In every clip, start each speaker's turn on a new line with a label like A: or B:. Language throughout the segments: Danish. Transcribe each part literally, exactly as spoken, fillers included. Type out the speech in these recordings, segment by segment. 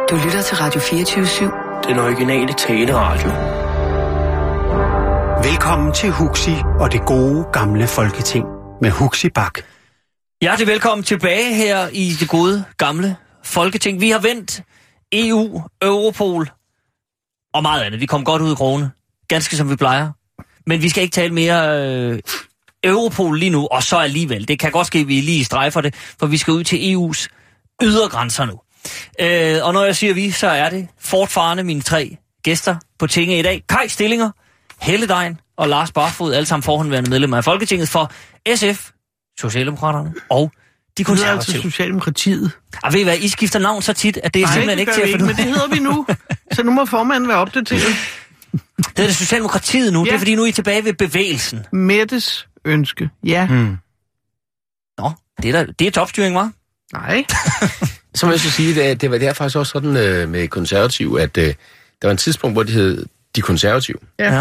A: Du lytter til Radio fireogtyve syv.
B: Den originale taleradio.
C: Velkommen til Huxi og det gode gamle Folketing med Huxi Bak.
D: Hjertelig velkommen tilbage her i det gode gamle Folketing. Vi har vendt E U, Europol og meget andet. Vi kom godt ud i krone, ganske som vi plejer. Men vi skal ikke tale mere øh, Europol lige nu, og så alligevel. Det kan godt ske, at vi lige strejfer det, for vi skal ud til E U's ydergrænser nu. Øh, og når jeg siger vi, så er det fortfarande mine tre gæster på tinge i dag. Kai Stillinger, Helle Degn og Lars Barfod, alle sammen forhåndværende medlemmer af Folketinget for S F, Socialdemokraterne og de konservative.
E: Det hedder altså Socialdemokratiet.
D: Og ved I hvad, I skifter navn så tit, at det er
E: Nej,
D: simpelthen
E: det
D: ikke til at
E: finde ud. Men det hedder vi nu, så nu må formanden være opdateret.
D: Det hedder det Socialdemokratiet nu, ja. Det er fordi nu er I tilbage ved bevægelsen.
E: Mettes ønske, ja.
D: Hmm. Nå, det er, da, det er topstyring, hva'?
E: Nej.
F: Så må jeg så sige, at det var der faktisk også sådan øh, med konservativ, at øh, der var en tidspunkt, hvor det hed de konservative.
E: Ja.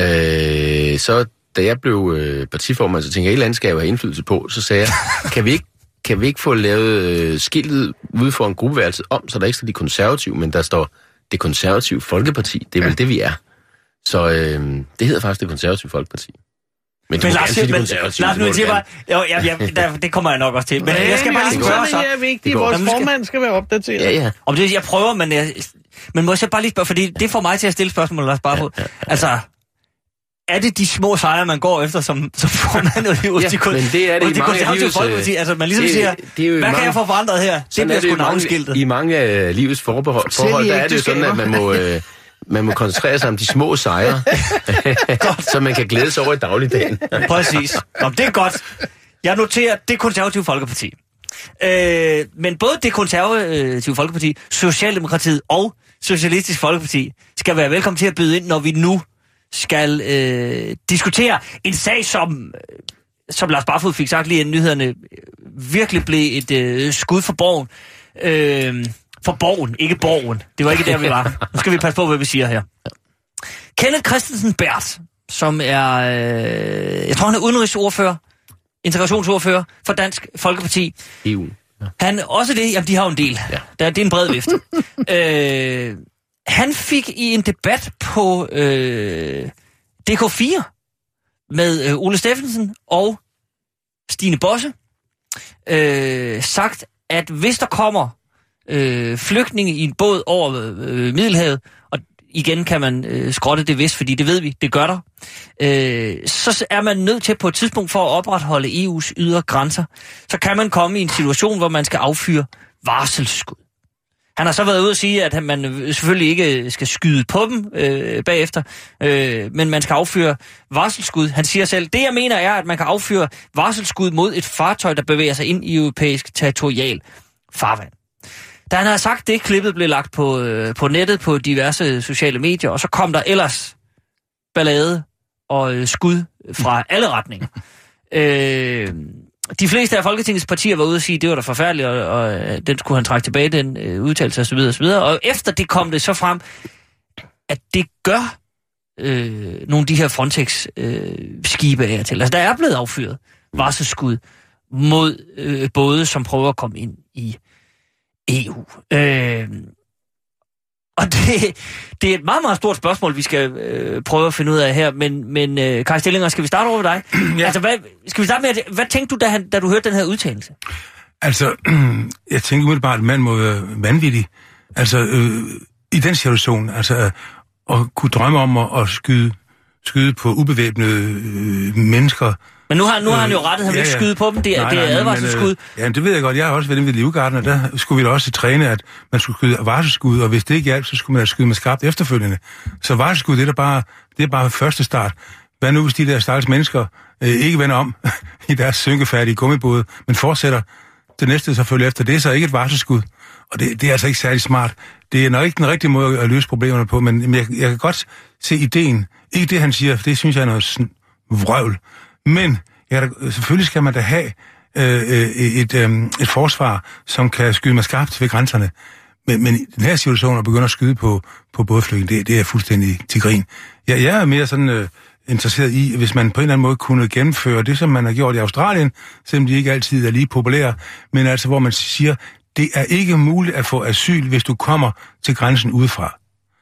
F: Øh, så da jeg blev øh, partiformand, så tænkte jeg, at et eller andet skal jeg have indflydelse på. Så sagde jeg, kan vi ikke, kan vi ikke få lavet øh, skiltet ude for en gruppeværelse om, så der ikke står de konservative, men der står det konservative Folkeparti. Det er vel ja. det, vi er. Så øh, det hedder faktisk det konservative Folkeparti. Men, men Lars,
D: men, Lars, nu siger bare, jo, ja, ja, der, det kommer jeg nok også til. Men
E: ja,
D: jeg skal bare lige spørge så.
E: Det er vigtigt, vores formand skal være opdateret.
F: Ja, ja.
D: Om det, jeg prøver, men jeg, men må jeg bare lige spørge, fordi det får mig til at stille spørgsmål, Lars Barfod. Ja, ja, ja. Altså, er det de små sejre, man går efter som, som formand hos
F: ja,
D: de,
F: men det er det
D: de konservative folkeparti? Altså, man ligesom det, siger, det hvad mange, kan jeg få forandret her? Det bliver sgu navnskiltet.
F: I mange af livets forhold, forhold der er det jo sådan, at man må... Øh, Man må koncentrere sig om de små sejre, så man kan glæde sig over i dagligdagen.
D: Præcis. Nå, det er godt. Jeg noterer det konservative Folkeparti. Øh, men både det konservative Folkeparti, Socialdemokratiet og Socialistisk Folkeparti skal være velkommen til at byde ind, når vi nu skal øh, diskutere en sag, som, som Lars Barfod fik sagt lige inden nyhederne, virkelig blev et øh, skud for borgen. Øh, For borgen, ikke borgen. Det var ikke der, vi var. Nu skal vi passe på, hvad vi siger her. Kenneth Christensen Berth, som er, øh, jeg tror han er udenrigsordfører, integrationsordfører for Dansk Folkeparti.
F: E U.
D: Ja. Han, også det, jamen de har jo en del. Ja. Der, det er en bred vifte. øh, han fik i en debat på øh, D K fire med øh, Ole Steffensen og Stine Bosse øh, sagt, at hvis der kommer Øh, flygtninge i en båd over øh, Middelhavet, og igen kan man øh, skrotte det vist, fordi det ved vi, det gør der, øh, så er man nødt til på et tidspunkt for at opretholde E U's ydre grænser, så kan man komme i en situation, hvor man skal affyre varselsskud. Han har så været ude at sige, at man selvfølgelig ikke skal skyde på dem øh, bagefter, øh, men man skal affyre varselsskud. Han siger selv, det jeg mener er, at man kan affyre varselsskud mod et fartøj, der bevæger sig ind i europæisk territorial farvand. Da han havde sagt det, klippet blev lagt på, øh, på nettet på diverse sociale medier, og så kom der ellers ballade og øh, skud fra alle retninger. øh, de fleste af Folketingets partier var ude at sige, at det var da forfærdeligt, og, og øh, den skulle han trække tilbage, den øh, udtalelse osv. osv. Og efter det kom det så frem, at det gør øh, nogle af de her Frontex-skibe øh, af til. Altså, der er blevet affyret varselsskud mod øh, både, som prøver at komme ind i E U. Øh, og det, det er et meget, meget stort spørgsmål, vi skal øh, prøve at finde ud af her, men, men øh, Kai Stillinger, skal vi starte over ved dig? Ja. Altså, hvad, skal vi starte med, at, hvad tænkte du, da, han, da du hørte den her udtalelse?
G: Altså, jeg tænkte umiddelbart, at mand må være vanvittig. Altså, øh, i den situation, altså, øh, at kunne drømme om at, at skyde, skyde på ubevæbnede øh, mennesker. Men
D: nu har, nu har han jo rettet, han vil ja, ikke skyde på dem, det er, nej, det er advarselsskud.
G: Øh, ja, det ved jeg godt. Jeg har også været ved Livgarden, og der skulle vi da også træne, at man skulle skyde varselsskud, og hvis det ikke hjalp, så skulle man skyde med skarpt efterfølgende. Så varselsskud, det er bare, det er bare første start. Hvad nu, hvis de der stakkels mennesker øh, ikke vender om i deres synkefærdige gummibåde, men fortsætter det næste selvfølgelig efter det, så er ikke et varselsskud. Og det, det er altså ikke særlig smart. Det er nok ikke den rigtige måde at løse problemerne på, men jeg, jeg kan godt se ideen. Ikke det, han siger, for det synes jeg er noget sådan vrøvl. Men ja, selvfølgelig skal man da have øh, et, øh, et forsvar, som kan skyde med skarpt ved grænserne. Men, men i den her situation at begynde at skyde på, på bådflygtninge, det, det er fuldstændig til grin. Jeg, jeg er mere sådan øh, interesseret i, hvis man på en eller anden måde kunne gennemføre det, som man har gjort i Australien, selvom de ikke altid er lige populære, men altså hvor man siger, det er ikke muligt at få asyl, hvis du kommer til grænsen udefra.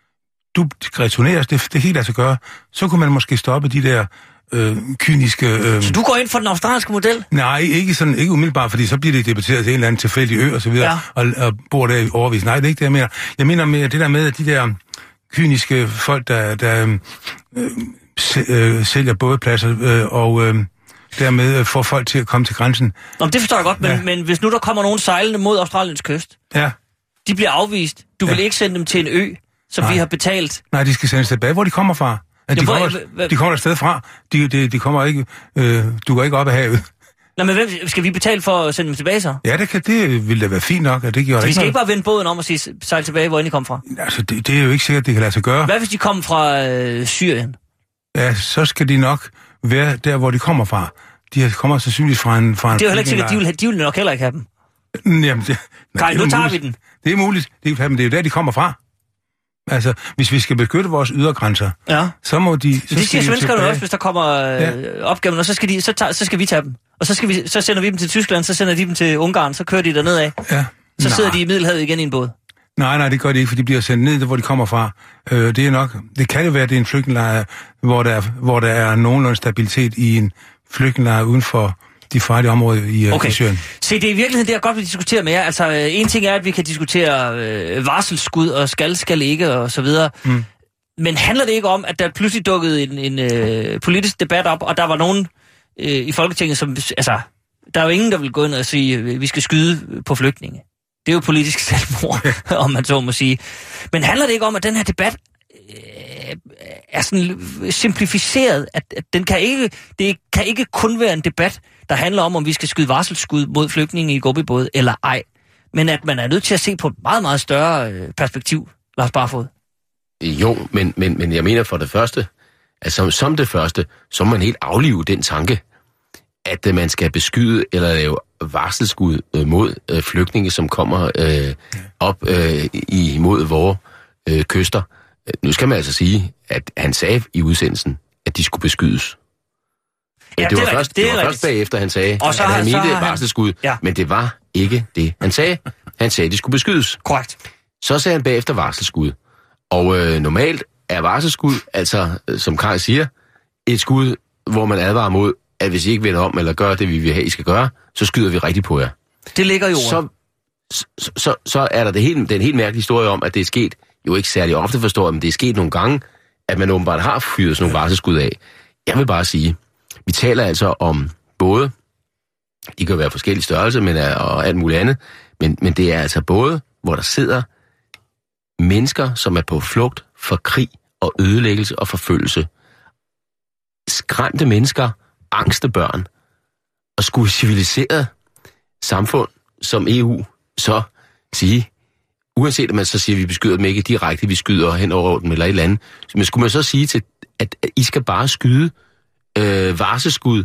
G: Du returneres, det, det helt lade sig gøre. Så kunne man måske stoppe de der øh, kyniske... Øh...
D: Så du går ind for den australske model?
G: Nej, ikke sådan, ikke umiddelbart, fordi så bliver det debatteret til en eller anden tilfældig ø og så videre, ja. og, og bor der i overvis. Nej, det er ikke det, jeg mener. Jeg mener med det der med, at de der kyniske folk, der, der øh, øh, sælger bådpladser øh, og øh, dermed får folk til at komme til grænsen.
D: Nå, det forstår jeg godt, men,
G: ja.
D: men hvis nu der kommer nogen sejlende mod Australiens kyst,
G: ja.
D: de bliver afvist. Du vil ja. ikke sende dem til en ø, som Nej. vi har betalt.
G: Nej, de skal sendes tilbage, hvor de kommer fra. Ja, de, ja, kommer, hvor, de kommer et sted fra. De, de, de kommer ikke, øh, du går ikke op af havet.
D: Nå, men hvem skal vi betale for at sende dem tilbage så?
G: Ja, det, kan, det ville da være fint nok, at det gjorde
D: så
G: ikke
D: vi skal
G: noget.
D: ikke bare vende båden om og sige, sejle tilbage, hvor de kom fra?
G: Altså, det, det er jo ikke sikkert, det kan lade sig gøre.
D: Hvad hvis de kommer fra øh, Syrien?
G: Ja, så skal de nok være der, hvor de kommer fra. De kommer sandsynligvis fra en... Fra en
D: det er jo heller ikke sikkert, de vil, de vil nok heller ikke have dem.
G: Jamen, det,
D: nej, nu tager vi den.
G: Det er muligt, de vil have dem, det er jo der, de kommer fra. Altså, hvis vi skal beskytte vores ydergrænser,
D: ja.
G: så må de... Så
D: det siger svenskerne også, hvis der kommer øh, ja. opgaven, og så skal, de, så, tager, så skal vi tage dem. Og så, skal vi, så sender vi dem til Tyskland, så sender de dem til Ungarn, så kører de derned af.
G: Ja.
D: Så sidder de i Middelhavet igen i en båd.
G: Nej, nej, det gør de ikke, for de bliver sendt ned, hvor de kommer fra. Øh, det er nok... Det kan jo være, at det er en flygtningelejr, hvor der, hvor der er nogenlunde stabilitet i en flygtningelejr uden for de farlige områder i, okay. i Syrien.
D: Se, det er i virkeligheden det, jeg godt vil diskutere med jer. Altså, en ting er, at vi kan diskutere øh, varselsskud og skal, skal ikke og så videre. Mm. Men handler det ikke om, at der pludselig dukkede en, en øh, politisk debat op, og der var nogen øh, i Folketinget, som... Altså, der er jo ingen, der vil gå ind og sige, at vi skal skyde på flygtninge. Det er jo politisk selvmord, om man så må sige. Men handler det ikke om, at den her debat øh, er sådan simplificeret, at, at den kan ikke, det kan ikke kun være en debat, der handler om, om vi skal skyde varselsskud mod flygtninge i gummibåd eller ej, men at man er nødt til at se på et meget, meget større øh, perspektiv, Lars Barfod.
F: Jo, men, men, men jeg mener for det første, at som, som det første, så må man helt aflive den tanke, at øh, man skal beskyde eller lave varselsskud øh, mod øh, flygtninge, som kommer øh, op øh, imod vores øh, kyster. Nu skal man altså sige, at han sagde i udsendelsen, at de skulle beskydes. Ja, det, det var, først, det det var først bagefter, han sagde, og så at han mente varselsskud, ja. Men det var ikke det, han sagde. Han sagde, at de skulle beskydes.
D: Korrekt.
F: Så sagde han bagefter varselsskud. Og øh, normalt er varselsskud, altså som Kaj siger, et skud, hvor man advarer mod, at hvis I ikke vender om eller gør det, vi vil have, I skal gøre, så skyder vi rigtig på jer.
D: Det ligger jo.
F: Så, så, så, så er der det helt, den helt mærkelige historie om, at det er sket, jo ikke særlig ofte forstår, men det er sket nogle gange, at man åbenbart har fyret sådan nogle varselsskud af. Jeg vil bare sige, vi taler altså om både, de kan være forskellige størrelser, men er, og alt muligt andet, men, men det er altså både, hvor der sidder mennesker, som er på flugt for krig og ødelæggelse og forfølgelse. Skræmte mennesker, angste børn, og skulle civiliseret samfund som E U så sige, uanset at man så siger, at vi beskyder dem ikke direkte, vi skyder hen over dem eller et eller andet, men skulle man så sige til, at I skal bare skyde øh, varselsskud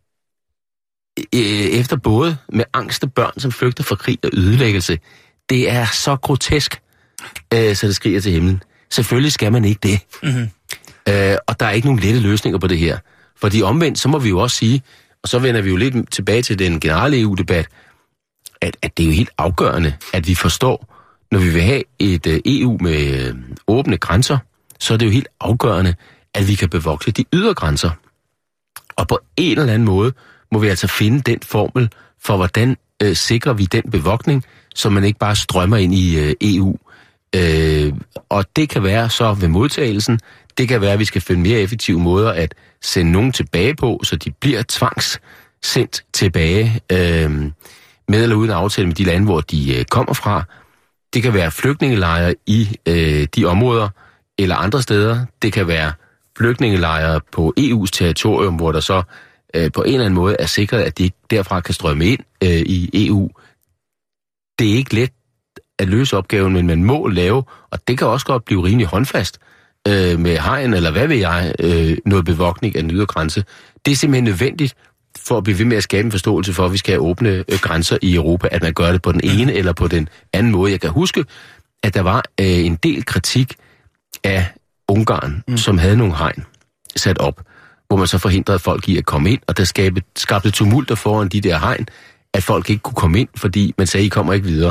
F: øh, efter både med angste børn, som flygter fra krig og ødelæggelse. Det er så grotesk, øh, så det skriger til himlen. Selvfølgelig skal man ikke det. Mm-hmm. Øh, og der er ikke nogen lette løsninger på det her. Fordi omvendt, så må vi jo også sige, og så vender vi jo lidt tilbage til den generelle E U-debat, at, at det er jo helt afgørende, at vi forstår, når vi vil have et uh, E U med uh, åbne grænser, så er det jo helt afgørende, at vi kan bevogte de ydre grænser. Og på en eller anden måde må vi altså finde den formel for, hvordan uh, sikrer vi den bevogtning, så man ikke bare strømmer ind i uh, E U. Uh, og det kan være så ved modtagelsen, det kan være, at vi skal finde mere effektive måder at sende nogen tilbage på, så de bliver tvangssendt tilbage øh, med eller uden aftale med de lande, hvor de øh, kommer fra. Det kan være flygtningelejre i øh, de områder eller andre steder. Det kan være flygtningelejre på E U's territorium, hvor der så øh, på en eller anden måde er sikret, at de ikke derfra kan strømme ind øh, i E U. Det er ikke let at løse opgaven, men man må lave, og det kan også godt blive rimelig håndfast, øh, med hegn, eller hvad ved jeg, øh, noget bevogtning af den ydre grænse. Det er simpelthen nødvendigt for at blive ved med at skabe en forståelse for, at vi skal have åbne øh, grænser i Europa, at man gør det på den ene eller på den anden måde. Jeg kan huske, at der var øh, en del kritik af Ungarn, mm. som havde nogle hegn sat op, hvor man så forhindrede folk i at komme ind, og der skabte, skabte tumulter foran de der hegn, at folk ikke kunne komme ind, fordi man sagde, I kommer ikke videre.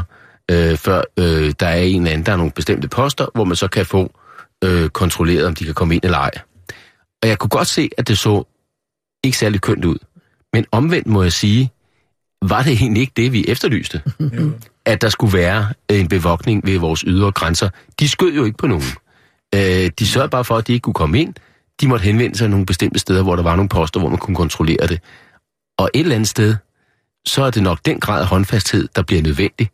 F: øh, før øh, der er en eller anden, der er nogle bestemte poster, hvor man så kan få øh, kontrolleret, om de kan komme ind eller ej. Og jeg kunne godt se, at det så ikke særlig kønt ud. Men omvendt må jeg sige, var det egentlig ikke det, vi efterlyste? Mm. At der skulle være en bevogtning ved vores ydre grænser. De skød jo ikke på nogen. Øh, de sørgede bare for, at de ikke kunne komme ind. De måtte henvende sig nogle bestemte steder, hvor der var nogle poster, hvor man kunne kontrollere det. Og et eller andet sted, så er det nok den grad af håndfasthed, der bliver nødvendig.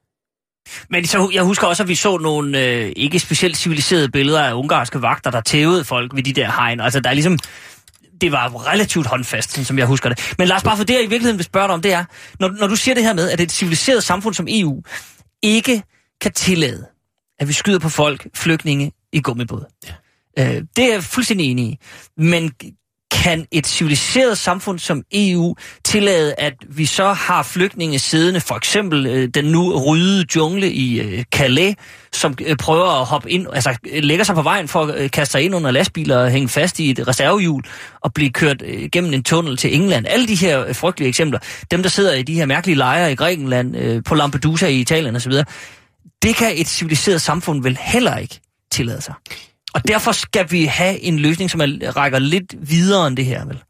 D: Men så, jeg husker også, at vi så nogle øh, ikke specielt civiliserede billeder af ungarske vagter, der tævede folk ved de der hegn. Altså, der er ligesom... Det var relativt håndfast, sådan som jeg husker det. Men Lars, bare for det, jeg i virkeligheden vil spørge dig om, det er, når, når du siger det her med, at et civiliseret samfund som E U ikke kan tillade, at vi skyder på folk, flygtninge i gummibåd. Ja. Øh, det er jeg fuldstændig enig i. Men kan et civiliseret samfund som E U tillade, at vi så har flygtninge siddende, for eksempel øh, den nu ryddede jungle i øh, Calais, som øh, prøver at hoppe ind, altså lægger sig på vejen for at øh, kaste sig ind under lastbiler og hænge fast i et reservehjul og blive kørt øh, gennem en tunnel til England. Alle de her øh, frygtelige eksempler, dem der sidder i de her mærkelige lejre i Grækenland, øh, på Lampedusa i Italien osv., det kan et civiliseret samfund vel heller ikke tillade sig. Og derfor skal vi have en løsning, som er, rækker lidt videre end det her, vel?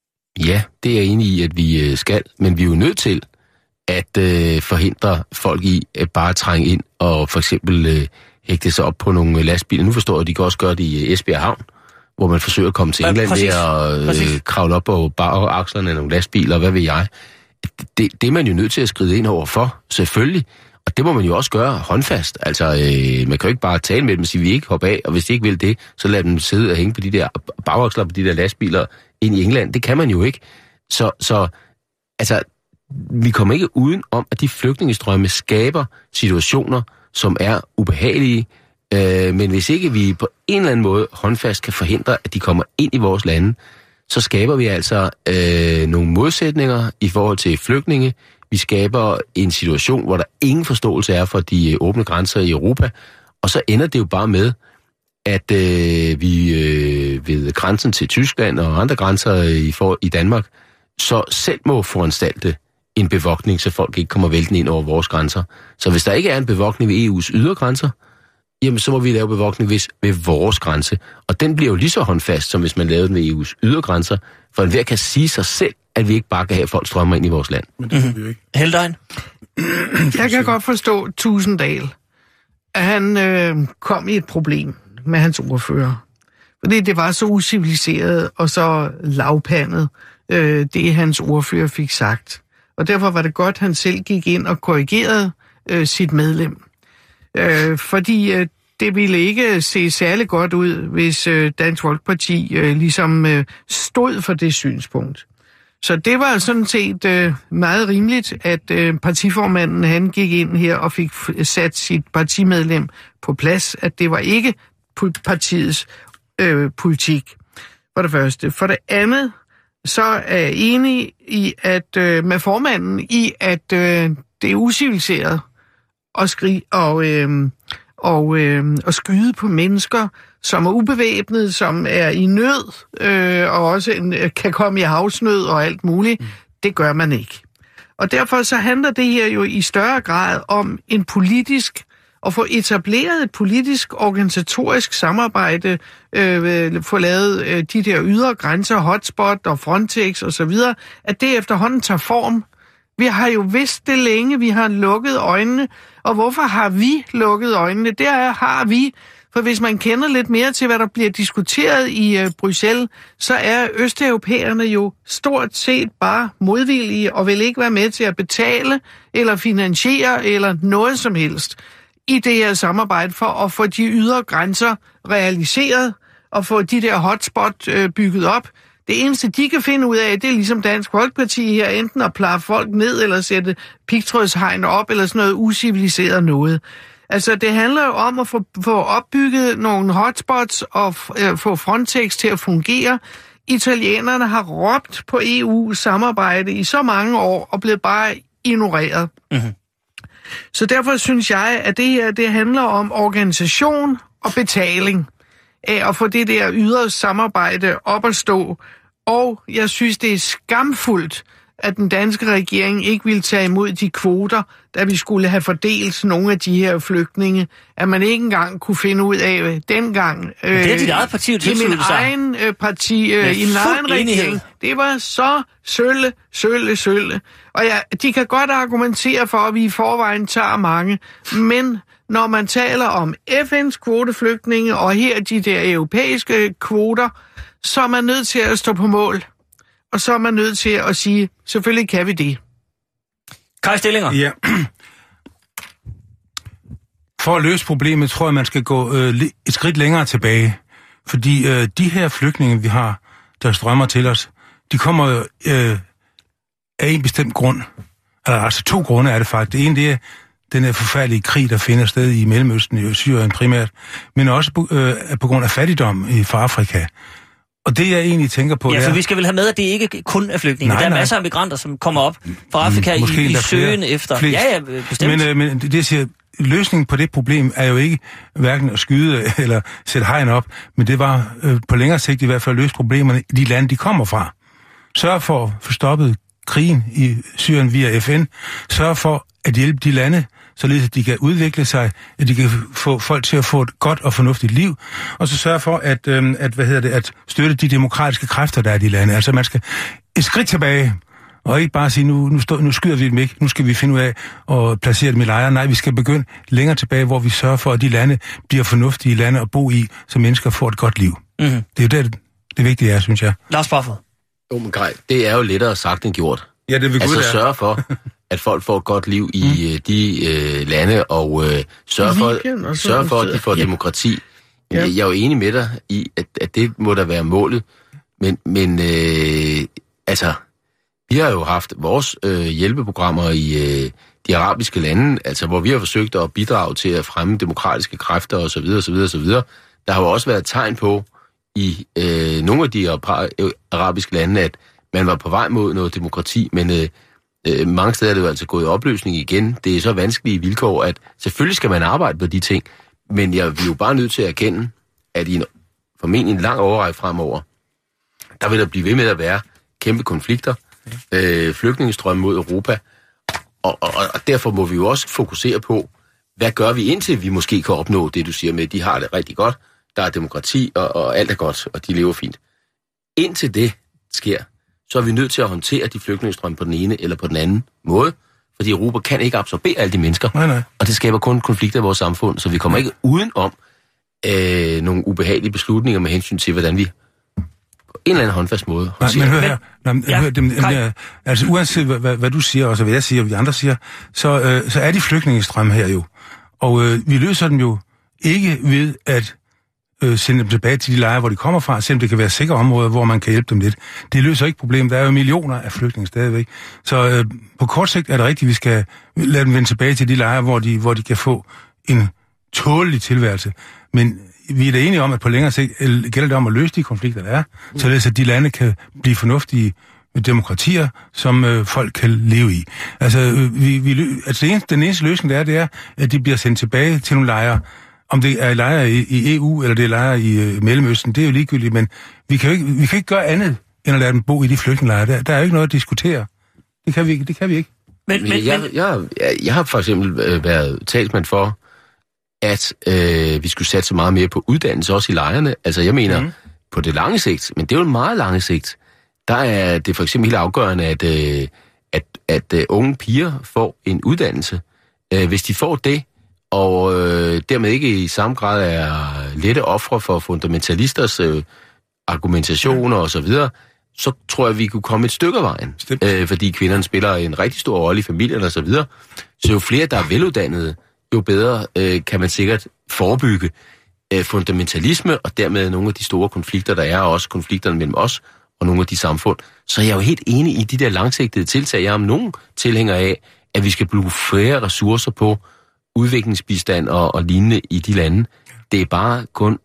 F: Ja, det er jeg enig i, at vi skal. Men vi er jo nødt til at øh, forhindre folk i at bare trænge ind og for eksempel øh, hægte sig op på nogle lastbiler. Nu forstår jeg, at de kan også gøre det i Esbjerg Havn, hvor man forsøger at komme til England ved at øh, kravle op på barakslerne af nogle lastbiler, hvad ved jeg. Det, det er man jo nødt til at skride ind over for, selvfølgelig. Og det må man jo også gøre håndfast. Altså, øh, man kan jo ikke bare tale med dem og sige, at vi ikke hopper af, og hvis de ikke vil det, så lad dem sidde og hænge på de der bagaksler på de der lastbiler ind i England. Det kan man jo ikke. Så, så altså, vi kommer ikke uden om, at de flygtningestrømme skaber situationer, som er ubehagelige, øh, men hvis ikke vi på en eller anden måde håndfast kan forhindre, at de kommer ind i vores lande, så skaber vi altså øh, nogle modsætninger i forhold til flygtninge. Vi skaber en situation, hvor der ingen forståelse er for de åbne grænser i Europa, og så ender det jo bare med, at øh, vi øh, ved grænsen til Tyskland og andre grænser i, for, i Danmark, så selv må foranstalte en bevogtning, så folk ikke kommer væltende ind over vores grænser. Så hvis der ikke er en bevogtning ved E U's ydre grænser, jamen så må vi lave bevogtning ved, ved vores grænse. Og den bliver jo lige så håndfast, som hvis man lavede den ved E U's ydre grænser, for enhver kan sige sig selv, at vi ikke bare kan have folk strømmer ind i vores land.
G: Men det kan vi jo ikke.
D: Heldein?
E: Jeg kan godt forstå Tusinddal, at han øh, kom i et problem med hans ordfører. Fordi det var så uciviliseret og så lavpandet, øh, det hans ordfører fik sagt. Og derfor var det godt, at han selv gik ind og korrigerede øh, sit medlem. Øh, fordi øh, det ville ikke se særlig godt ud, hvis øh, Dansk Folkeparti øh, ligesom øh, stod for det synspunkt. Så det var sådan set øh, meget rimeligt, at øh, partiformanden han gik ind her og fik sat sit partimedlem på plads, at det var ikke partiets øh, politik, for det første. For det andet, så er jeg enig i, at øh, med formanden i, at øh, det er uciviliseret at skrige og, øh, og, øh, og skyde på mennesker, som er ubevæbnet, som er i nød, øh, og også en, kan komme i havsnød og alt muligt. Mm. Det gør man ikke. Og derfor så handler det her jo i større grad om en politisk, at få etableret et politisk organisatorisk samarbejde, øh, få lavet øh, de der ydre grænser, hotspot og Frontex og så videre, at det efterhånden tager form. Vi har jo vidst det længe, vi har lukket øjnene, og hvorfor har vi lukket øjnene? Det har vi, for hvis man kender lidt mere til, hvad der bliver diskuteret i øh, Bruxelles, så er østeuropæerne jo stort set bare modvillige og vil ikke være med til at betale eller finansiere eller noget som helst i det her samarbejde for at få de ydre grænser realiseret og få de der hotspot øh, bygget op. Det eneste, de kan finde ud af, det er ligesom Dansk Folkeparti her, enten at plaffe folk ned eller sætte pigtrådshegn op eller sådan noget uciviliseret noget. Altså, det handler jo om at få, få opbygget nogle hotspots og øh, få Frontex til at fungere. Italienerne har råbt på E U-samarbejde i så mange år og blevet bare ignoreret. Mm-hmm. Så derfor synes jeg, at det her det handler om organisation og betaling af at få det der ydre samarbejde op at stå. Og jeg synes, det er skamfuldt, at den danske regering ikke ville tage imod de kvoter, da vi skulle have fordelt nogle af de her flygtninge, at man ikke engang kunne finde ud af dengang. Øh,
D: det er dit eget parti, jo
E: i min egen øh, parti, øh, i min egen regering. Det var så sølle, sølle, sølle. Og ja, de kan godt argumentere for, at vi i forvejen tager mange, men når man taler om F N's kvoteflygtninge, og her de der europæiske kvoter, så er man nødt til at stå på mål. Og så er man nødt til at sige, selvfølgelig kan vi det.
D: Kai Stillinger?
G: Ja. For at løse problemet, tror jeg, man skal gå øh, et skridt længere tilbage. Fordi øh, de her flygtninge, vi har, der strømmer til os, de kommer øh, af en bestemt grund. Eller altså to grunde er det faktisk. Det ene, det er den her forfærdelige krig, der finder sted i Mellemøsten, i Syrien primært, men også på, øh, på grund af fattigdom i fra Afrika. Og det, jeg egentlig tænker på,
D: ja,
G: er...
D: for vi skal vel have med, at det ikke kun er flygtninge.
G: Nej,
D: der er
G: nej.
D: masser af migranter, som kommer op fra Afrika
G: Måske
D: i, i søgen efter...
G: Flest.
D: Ja, ja, bestemt.
G: Men, øh, men det, jeg siger, løsningen på det problem er jo ikke hverken at skyde eller sætte hegn op, men det var øh, på længere sigt i hvert fald at løse problemerne i de lande, de kommer fra. Sørg for at få stoppet krigen i Syrien via F N. Sørg for at hjælpe de lande, således at de kan udvikle sig, at de kan få folk til at få et godt og fornuftigt liv, og så sørge for at, øh, at, hvad hedder det, at støtte de demokratiske kræfter, der er i de lande. Altså man skal et skridt tilbage, og ikke bare sige, nu, nu, stå, nu skyder vi dem ikke, nu skal vi finde ud af at placere dem i lejre. Nej, vi skal begynde længere tilbage, hvor vi sørger for, at de lande bliver fornuftige lande at bo i, så mennesker får et godt liv. Mm-hmm. Det er jo det, det vigtige er, synes jeg.
D: Lars Barfod.
F: Jo, men grej, det er jo lettere sagt end gjort.
G: Ja, det vil
F: altså
G: Gud,
F: sørge for, at folk får et godt liv i mm. de øh, lande, og øh, sørge for, sørge for, at de får ja. demokrati. Ja. Jeg er jo enig med dig i, at, at det må da være målet. Men, men øh, altså, vi har jo haft vores øh, hjælpeprogrammer i øh, de arabiske lande, altså hvor vi har forsøgt at bidrage til at fremme demokratiske kræfter osv. osv. osv. Der har jo også været tegn på i øh, nogle af de arabiske lande, at man var på vej mod noget demokrati, men øh, øh, mange steder er det jo altså gået i opløsning igen. Det er så vanskelige vilkår, at selvfølgelig skal man arbejde på de ting, men jeg er jo bare nødt til at erkende, at i en formentlig en lang overrække fremover, der vil der blive ved med at være kæmpe konflikter, øh, flygtningestrømme mod Europa, og, og, og derfor må vi jo også fokusere på, hvad gør vi indtil vi måske kan opnå det, du siger med, de har det rigtig godt, der er demokrati, og, og alt er godt, og de lever fint. Indtil det sker, så er vi nødt til at håndtere de flygtningestrømme på den ene eller på den anden måde, fordi Europa kan ikke absorbere alle de mennesker,
G: nej, nej.
F: Og det skaber kun konflikter i vores samfund, så vi kommer ikke uden om øh, nogle ubehagelige beslutninger med hensyn til, hvordan vi på en eller anden håndfast måde...
G: Nej, men hør her. Nå, ja, hør, dem, dem, altså uanset hvad, hvad, hvad du siger, og så hvad jeg siger, og hvad de andre siger, så, øh, så er de flygtningestrømme her jo. Og øh, vi løser dem jo ikke ved at øh, sende dem tilbage til de lejre, hvor de kommer fra, selvom det kan være sikre områder, hvor man kan hjælpe dem lidt. Det løser ikke problemet. Der er jo millioner af flygtninge stadigvæk. Så øh, på kort sigt er det rigtigt, at vi skal lade dem vende tilbage til de lejre, hvor de, hvor de kan få en tålelig tilværelse. Men vi er da enige om, at på længere sigt gælder det om at løse de konflikter, der er, mm. således at de lande kan blive fornuftige demokratier, som øh, folk kan leve i. Altså, øh, vi, vi, altså den, eneste, den eneste løsning, der er, det er, at de bliver sendt tilbage til nogle lejre. Om det er lejre i, i E U, eller det er lejre i øh, Mellemøsten, det er jo ligegyldigt, men vi kan jo ikke, vi kan ikke gøre andet, end at lade dem bo i de flygtningelejre. Der, der er jo ikke noget at diskutere. Det kan vi ikke. Det kan vi ikke.
F: Men, men, jeg, jeg, jeg, jeg har for eksempel øh, været talsmand for, at øh, vi skulle satse meget mere på uddannelse, også i lejrene. Altså, jeg mener, mm. på det lange sigt, men det er jo en meget lange sigt, der er det for eksempel helt afgørende, at, øh, at, at øh, unge piger får en uddannelse. Øh, hvis de får det, og øh, dermed ikke i samme grad er lette ofre for fundamentalisters øh, argumentationer og så videre, så tror jeg, vi kunne komme et stykke af vejen. Øh, fordi kvinderne spiller en rigtig stor rolle i familien og så videre. Så jo flere, der er veluddannede, jo bedre øh, kan man sikkert forebygge øh, fundamentalisme, og dermed nogle af de store konflikter, der er, også konflikterne mellem os og nogle af de samfund. Så jeg er jo helt enig i de der langsigtede tiltag. Jeg er om nogen tilhænger af, at vi skal bruge flere ressourcer på udviklingsbistand og, og lignende i de lande. Det er bare kun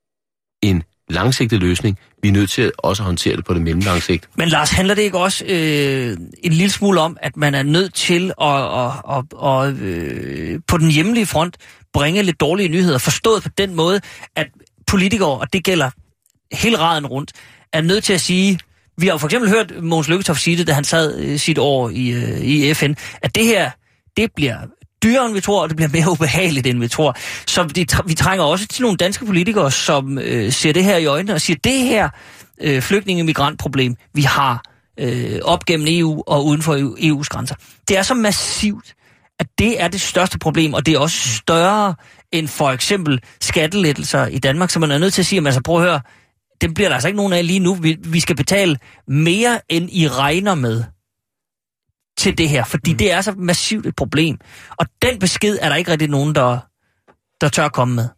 F: en langsigtet løsning. Vi er nødt til også at håndtere det på det mellemlange sigt.
D: Men Lars, handler det ikke også øh, en lille smule om, at man er nødt til at, at, at, at øh, på den hjemlige front bringe lidt dårlige nyheder, forstået på den måde, at politikere, og det gælder hele raden rundt, er nødt til at sige, Vi har jo for eksempel hørt Mogens Lykketoft sige det, da han sad øh, sit år i, øh, i F N, at det her, det bliver dyrere, end vi tror, og det bliver mere ubehageligt, end vi tror. Så de, vi trænger også til nogle danske politikere, som øh, ser det her i øjnene og siger, det her øh, flygtninge-migrantproblem, vi har øh, op gennem E U og uden for E U's grænser, det er så massivt, at det er det største problem, og det er også større end for eksempel skattelettelser i Danmark, så man er nødt til at sige, at altså, prøv at høre, det bliver der altså ikke nogen af lige nu. Vi, vi skal betale mere, end I regner med til det her, fordi mm. det er så massivt et problem. Og den besked er der ikke rigtig nogen, der, der tør komme med.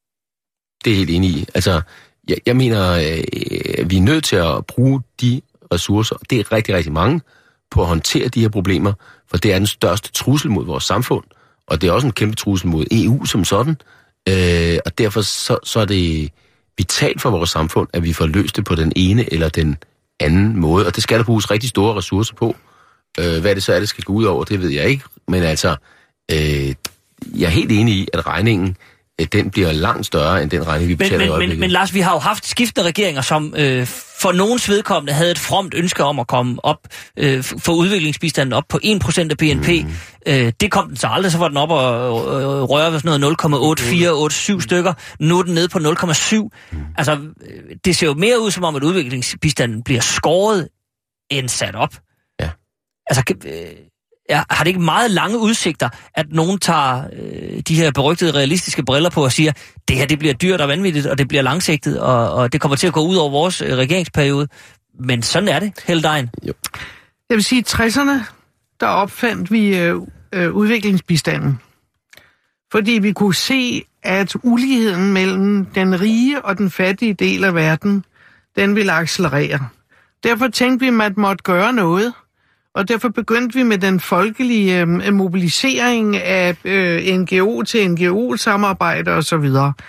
F: Det er helt enig i. Altså, jeg, jeg mener, øh, vi er nødt til at bruge de ressourcer, det er rigtig, rigtig mange, på at håndtere de her problemer, for det er den største trussel mod vores samfund, og det er også en kæmpe trussel mod E U som sådan, øh, og derfor så, så er det vitalt for vores samfund, at vi får løst det på den ene eller den anden måde, og det skal der bruges rigtig store ressourcer på. Øh, hvad det så er, det skal gå ud over, det ved jeg ikke, men altså, øh, jeg er helt enig i, at regningen, øh, den bliver langt større, end den regning, vi betaler
D: men,
F: i øjeblikket.
D: Men, men Lars, vi har jo haft skiftende regeringer, som øh, for nogens vedkommende havde et fromt ønske om at komme op, øh, for udviklingsbistanden op på en procent af B N P. Mm. Øh, det kom den så aldrig, så var den op og øh, røre ved sådan noget nul komma otte fire otte syv stykker. Nu er den nede på nul komma syv. Mm. Altså, det ser jo mere ud som om, at udviklingsbistanden bliver skåret end sat op.
F: Ja.
D: Altså, øh, ja, har det ikke meget lange udsigter, at nogen tager øh, de her berygtede realistiske briller på og siger, det her det bliver dyrt og vanvittigt, og det bliver langsigtet, og, og det kommer til at gå ud over vores øh, regeringsperiode. Men sådan er det, hele dagen.
E: Jeg vil sige, at i tresserne, der opfandt vi øh, øh, udviklingsbistanden. Fordi vi kunne se, at uligheden mellem den rige og den fattige del af verden, den ville accelerere. Derfor tænkte vi, at man måtte gøre noget. Og derfor begyndte vi med den folkelige øh, mobilisering af øh, N G O til N G O-samarbejde osv.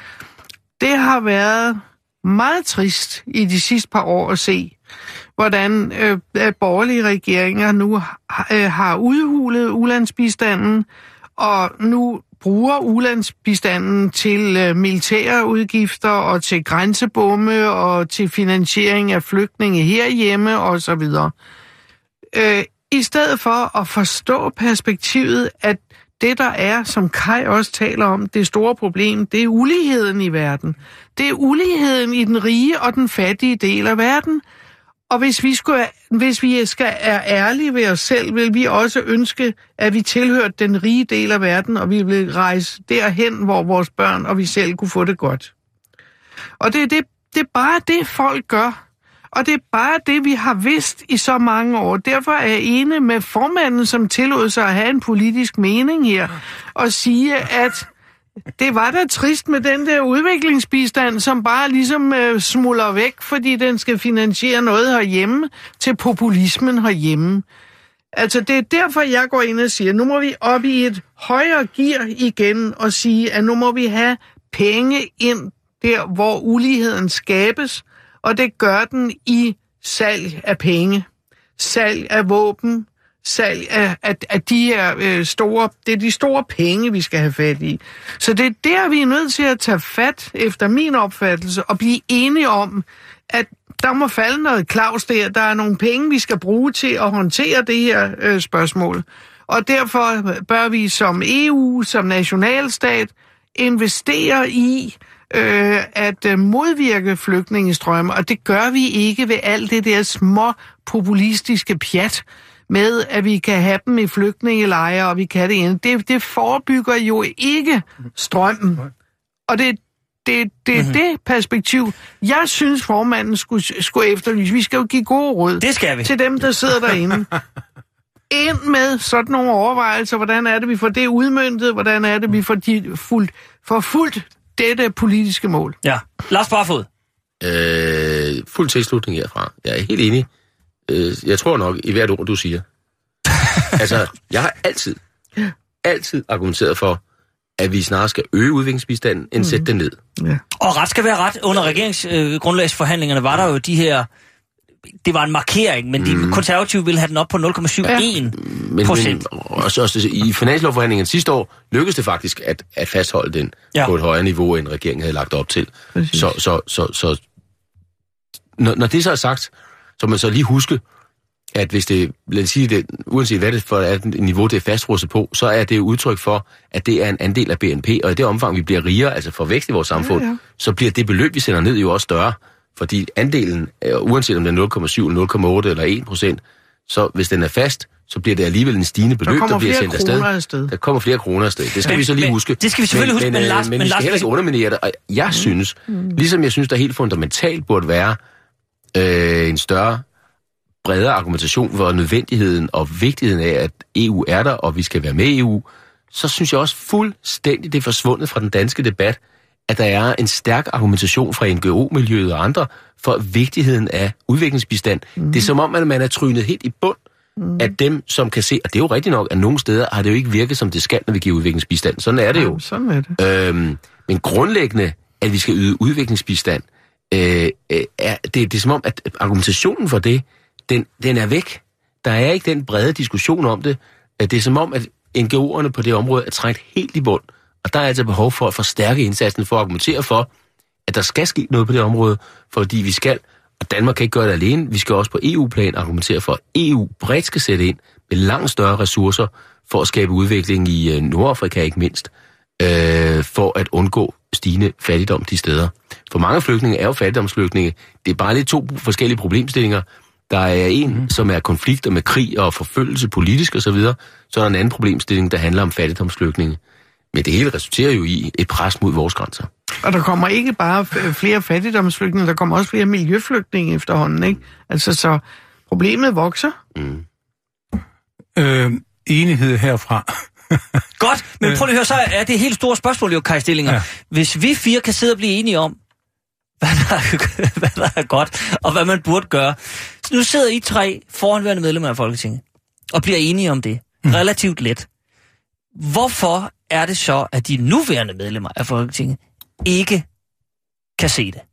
E: Det har været meget trist i de sidste par år at se, hvordan øh, borgerlige regeringer nu øh, har udhulet ulandsbistanden, og nu bruger ulandsbistanden til øh, militære udgifter og til grænsebomme og til finansiering af flygtninge herhjemme osv. Øh, I stedet for at forstå perspektivet, at det, der er, som Kai også taler om, det store problem, det er uligheden i verden. Det er uligheden i den rige og den fattige del af verden. Og hvis vi, skulle, hvis vi skal er ærlige ved os selv, vil vi også ønske, at vi tilhørte den rige del af verden, og vi vil rejse derhen, hvor vores børn og vi selv kunne få det godt. Og det, det, det er bare det, folk gør. Og det er bare det, vi har vidst i så mange år. Derfor er jeg enig med formanden, som tillod sig at have en politisk mening her, og sige, at det var da trist med den der udviklingsbistand, som bare ligesom øh, smuldrer væk, fordi den skal finansiere noget herhjemme til populismen herhjemme. Altså, det er derfor, jeg går ind og siger, nu må vi op i et højere gear igen og sige, at nu må vi have penge ind der, hvor uligheden skabes, og det gør den i salg af penge, salg af våben, salg af, af, af de her øh, store, det er de store penge, vi skal have fat i. Så det er der, vi er nødt til at tage fat, efter min opfattelse, og blive enige om, at der må falde noget Claus der. Der er nogle penge, vi skal bruge til at håndtere det her øh, spørgsmål. Og derfor bør vi som E U, som nationalstat, investere i øh, at øh, modvirke flygtningestrømme, og det gør vi ikke ved alt det der små populistiske pjat med, at vi kan have dem i flygtningelejre, og vi kan det ene. Det, det forebygger jo ikke strømmen. Og det det, det, mm-hmm. det perspektiv, jeg synes, formanden skulle, skulle efterlyse. Vi skal jo give gode råd
D: det skal vi.
E: Til dem, der sidder derinde. Ind med sådan nogle overvejelser. Hvordan er det, vi får det udmøntet? Hvordan er det, vi får, de fuldt, får fuldt dette politiske mål?
D: Ja. Lars Barfod.
F: Øh, fuld tilslutning herfra. Jeg er helt enig. Øh, jeg tror nok i hvert ord, du siger. Altså, jeg har altid, altid argumenteret for, at vi snart skal øge udviklingsbistanden, end sætte den ned.
E: Ja.
D: Og ret skal være ret. Under regeringsgrundlagsforhandlingerne øh, var der jo de her... Det var en markering, men de mm. konservative ville have den op på nul komma syv en procent.
F: Men, men også, også i finanslovforhandlingerne sidste år lykkedes det faktisk at, at fastholde den ja. på et højere niveau, end regeringen havde lagt op til. Så, så, så, så når, når det så er sagt, Så man så lige huske, at hvis det, lad os sige det, uanset hvad det for er et niveau, det er fastfrosset på, så er det udtryk for, at det er en andel af B N P, og i det omfang, vi bliver rigere, altså for vækst i vores samfund, ja, ja. så bliver det beløb, vi sender ned, jo også større. Fordi andelen, uanset om det er nul komma syv, nul komma otte eller en procent, så hvis den er fast, så bliver det alligevel en stigende beløb, der, der bliver sendt afsted. afsted. Der kommer flere kroner afsted. Det skal ja, vi så lige
D: men,
F: huske.
D: Det skal vi selvfølgelig men, huske, men, men, Lars...
F: Men,
D: men
F: vi
D: Lars,
F: skal heller ikke underminere det, og jeg mm. synes, mm. ligesom jeg synes, der helt fundamentalt burde være øh, en større, bredere argumentation for nødvendigheden og vigtigheden af, at E U er der, og vi skal være med i E U, så synes jeg også fuldstændig, det er forsvundet fra den danske debat, at der er en stærk argumentation fra N G O-miljøet og andre for vigtigheden af udviklingsbistand. Mm. Det er som om, at man er trynet helt i bund mm. af dem, som kan se, og det er jo rigtigt nok, at nogle steder har det jo ikke virket, som det skal, når vi giver udviklingsbistand. Sådan er det jo.
E: Ja, sådan er det.
F: Øhm, men grundlæggende, at vi skal yde udviklingsbistand, øh, øh, er, det, det er som om, at argumentationen for det, den, den er væk. Der er ikke den brede diskussion om det. Det er som om, at N G O'erne på det område er trængt helt i bund. Og der er altså behov for at forstærke indsatsen for at argumentere for, at der skal ske noget på det område, fordi vi skal, og Danmark kan ikke gøre det alene, vi skal også på E U-plan argumentere for, at E U bredt skal sætte ind med langt større ressourcer for at skabe udvikling i Nordafrika ikke mindst, øh, for at undgå stigende fattigdom de steder. For mange flygtninge er jo fattigdomsflygtninge. Det er bare lidt to forskellige problemstillinger. Der er en, mm. som er konflikter med krig og forfølgelse politisk osv., så, så er der en anden problemstilling, der handler om fattigdomsflygtninge. Men det hele resulterer jo i et pres mod vores grænser.
E: Og der kommer ikke bare flere fattigdomsflygtninge, der kommer også flere miljøflygtninge efterhånden, ikke? Altså, så problemet vokser. Mm.
G: Øh, enighed herfra.
D: Godt, men prøv lige at høre, så er det helt store spørgsmål jo, Kai Stillinger. Ja. Hvis vi fire kan sidde og blive enige om, hvad der, er, hvad der er godt, og hvad man burde gøre. Så nu sidder I tre foranværende medlemmer af Folketinget, og bliver enige om det. Mm. Relativt let. Hvorfor er det så, at de nuværende medlemmer af Folketinget ikke kan se det?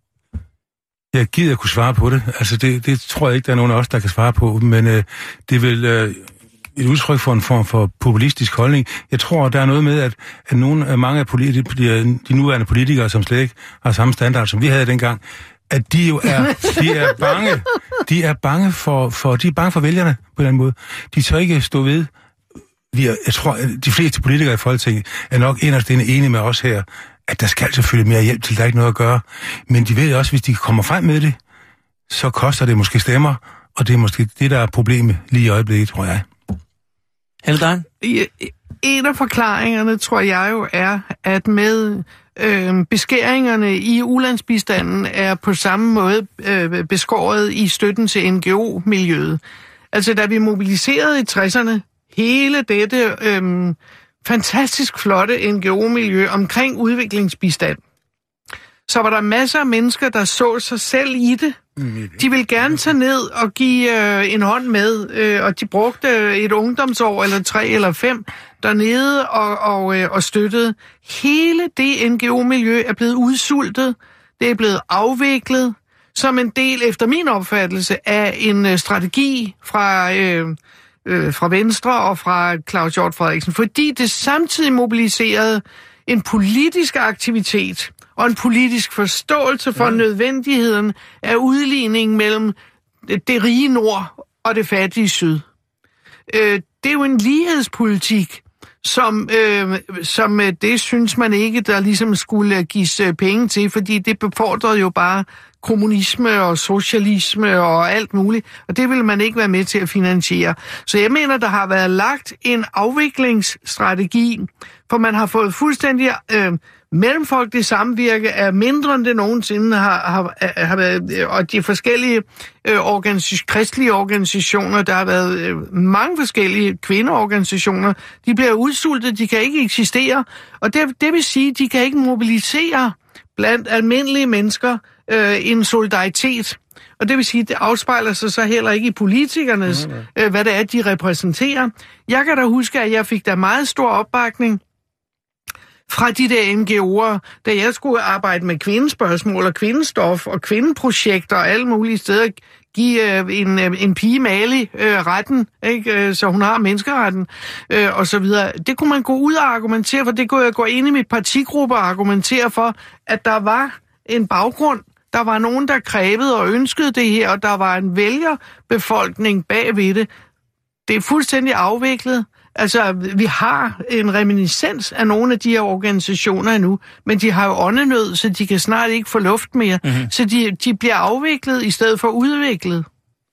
G: Jeg gider kunne svare på det. Altså, det, det tror jeg ikke, der er nogen af os, der kan svare på. Men øh, det er vel øh, et udtryk for en form for populistisk holdning. Jeg tror, der er noget med, at, at nogle af mange af politi- de, de nuværende politikere, som slet ikke har samme standard, som vi havde dengang, at de jo er, de er bange. De er bange for, for, de er bange for vælgerne på den måde. De tør ikke stå ved. Vi er, jeg tror, at de fleste politikere i Folketinget er nok inderst inde enige med os her, at der skal selvfølgelig mere hjælp til, der er ikke noget at gøre. Men de ved også, hvis de kommer frem med det, så koster det måske stemmer, og det er måske det, der er problemet lige i øjeblikket, tror jeg.
D: Heldan?
E: En af forklaringerne, tror jeg jo, er, at med øh, beskæringerne i ulandsbistanden er på samme måde øh, beskåret i støtten til N G O-miljøet. Altså, da vi mobiliserede i tresserne, hele dette øhm, fantastisk flotte N G O-miljø omkring udviklingsbistand, så var der masser af mennesker, der så sig selv i det. De ville gerne tage ned og give øh, en hånd med, øh, og de brugte et ungdomsår eller tre eller fem dernede og, og, øh, og støttede. Hele det N G O-miljø er blevet udsultet, det er blevet afviklet som en del, efter min opfattelse, af en øh, strategi fra... Øh, Øh, fra Venstre og fra Claus Hjort Frederiksen, fordi det samtidig mobiliserede en politisk aktivitet og en politisk forståelse for ja. nødvendigheden af udligning mellem det, det rige nord og det fattige syd. Øh, det er jo en lighedspolitik, som, øh, som øh, det synes man ikke, der ligesom skulle gives øh, penge til, fordi det befordrede jo bare kommunisme og socialisme og alt muligt, og det vil man ikke være med til at finansiere. Så jeg mener, der har været lagt en afviklingsstrategi, for man har fået fuldstændig øh, mellemfolkeligt samvirke er mindre end det nogensinde har, har, har været, og de forskellige øh, organis- kristelige organisationer, der har været øh, mange forskellige kvindeorganisationer, de bliver udsultet, de kan ikke eksistere, og det, det vil sige, de kan ikke mobilisere blandt almindelige mennesker øh, en solidaritet. Og det vil sige, det afspejler sig så heller ikke i politikernes, øh, hvad det er, de repræsenterer. Jeg kan da huske, at jeg fik da meget stor opbakning fra de der N G O'er, da jeg skulle arbejde med kvindespørgsmål og kvindestof og kvindeprojekter og alle mulige steder, give øh, en, øh, en pige Mali øh, retten, ikke? Øh, så hun har menneskeretten øh, og så videre. Det kunne man gå ud og argumentere for, det kunne jeg gå ind i mit partigruppe og argumentere for, at der var en baggrund Der var nogen, der krævede og ønskede det her, og der var en vælgerbefolkning bagved det. Det er fuldstændig afviklet. Altså, vi har en reminiscens af nogle af de her organisationer endnu, men de har jo åndenød, så de kan snart ikke få luft mere. Mm-hmm. Så de, de bliver afviklet i stedet for udviklet.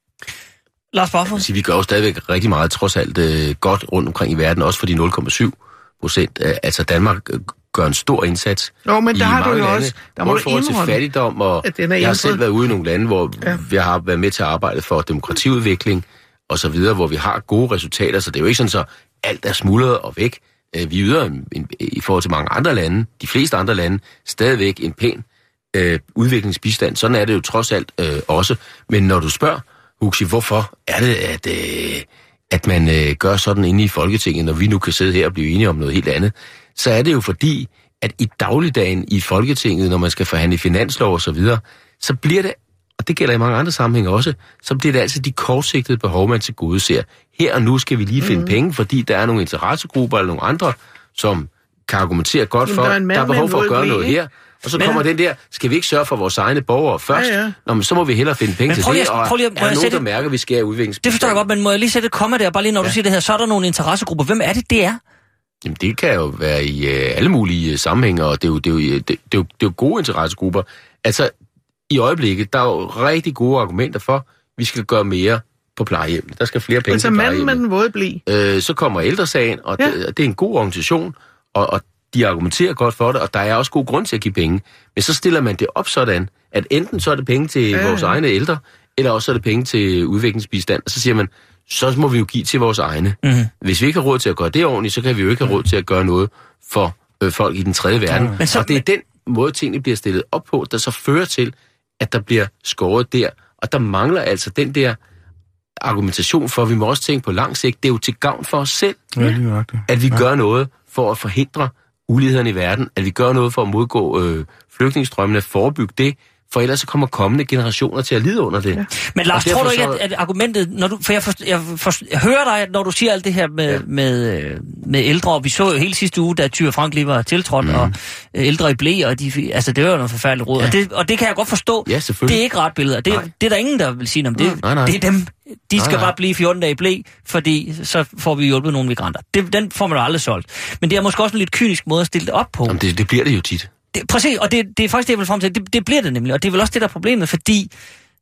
D: Lars Barfod?
F: Vi gør jo stadigvæk rigtig meget, trods alt øh, godt rundt omkring i verden, også for de nul komma syv procent. Øh, altså, Danmark øh, gør en stor indsats.
E: Jo, men der har du jo
F: lande,
E: også... Der må
F: i forhold til fattigdom, og jeg har selv været ude i nogle lande, hvor ja. vi har været med til at arbejde for demokratiudvikling, og så videre, hvor vi har gode resultater, så det er jo ikke sådan, så alt er smuldret og væk. Vi yder en, en, i forhold til mange andre lande, de fleste andre lande, stadigvæk en pæn øh, udviklingsbistand. Sådan er det jo trods alt øh, også. Men når du spørger, Huxi, hvorfor er det, at, øh, at man øh, gør sådan inde i Folketinget, når vi nu kan sidde her og blive enige om noget helt andet, så er det jo fordi, at i dagligdagen i Folketinget, når man skal forhandle finanslov og så videre, så bliver det, og det gælder i mange andre sammenhænge også, så bliver det altså de kortsigtede behov, man til gode ser. Her og nu skal vi lige finde mm. penge, fordi der er nogle interessegrupper eller nogle andre, som kan argumentere godt for, Jamen, der, er der er behov for at gøre noget her. Og så men, kommer den der, skal vi ikke sørge for vores egne borgere først? Ja, ja. Nå, men så må vi hellere finde penge til det, og lige, er der nogen, der mærker, at vi skærer udviklingsbistand.
D: Det forstår jeg godt, men må jeg lige sætte et komma der, bare lige når ja. du siger det her, så er der nogle interessegrupper. Hvem er det, det er?
F: Jamen, det kan jo være i uh, alle mulige uh, sammenhænge, og det er, jo, det, er jo, det, det, er jo, det er jo gode interessegrupper. Altså, i øjeblikket, der er jo rigtig gode argumenter for, at vi skal gøre mere på plejehjem. Der skal flere penge altså, til plejehjem. Altså manden med den våde bli. Øh, så kommer Ældresagen, og ja. det, det er en god organisation, og, og de argumenterer godt for det, og der er også god grund til at give penge. Men så stiller man det op sådan, at enten så er det penge til ja. vores egne ældre, eller også er det penge til udviklingsbistand. Og så siger man, så må vi jo give til vores egne. Mm-hmm. Hvis vi ikke har råd til at gøre det ordentligt, så kan vi jo ikke have råd til at gøre noget for øh, folk i den tredje verden. Ja. Men så, og det er den måde, tingene bliver stillet op på, der så fører til, at der bliver skåret der. Og der mangler altså den der argumentation for, at vi må også tænke på lang sigt. Det er jo til gavn for os selv, ja, at vi ja. gør noget for at forhindre uligheden i verden, at vi gør noget for at modgå øh, flygtningestrømmene, forebygge det, for ellers så kommer kommende generationer til at lide under det. Ja.
D: Men Lars, tror du ikke, så... at, at argumentet, når du, for jeg, for, jeg, for, jeg hører dig, når du siger alt det her med, ja. med, med ældre, og vi så jo hele sidste uge, da Thyra Frank lige var tiltrådt, mm. og ældre i blæ, og de, altså det var jo noget forfærdeligt råd, ja. og, det, og det kan jeg godt forstå. Ja, det er ikke ret billeder. Det, det er der ingen, der vil sige om det. Nej, nej. Det er dem. De skal nej, nej. bare blive fjorten dage i blæ, fordi så får vi hjulpet nogle migranter. Det, den får man jo aldrig solgt. Men det er måske også en lidt kynisk måde at stille det op på.
F: Jamen det, det bliver det jo tit.
D: Det, præcis, og det, det er faktisk det, jeg vil frem til. Det, det bliver det nemlig, og det er vel også det, der er problemet, fordi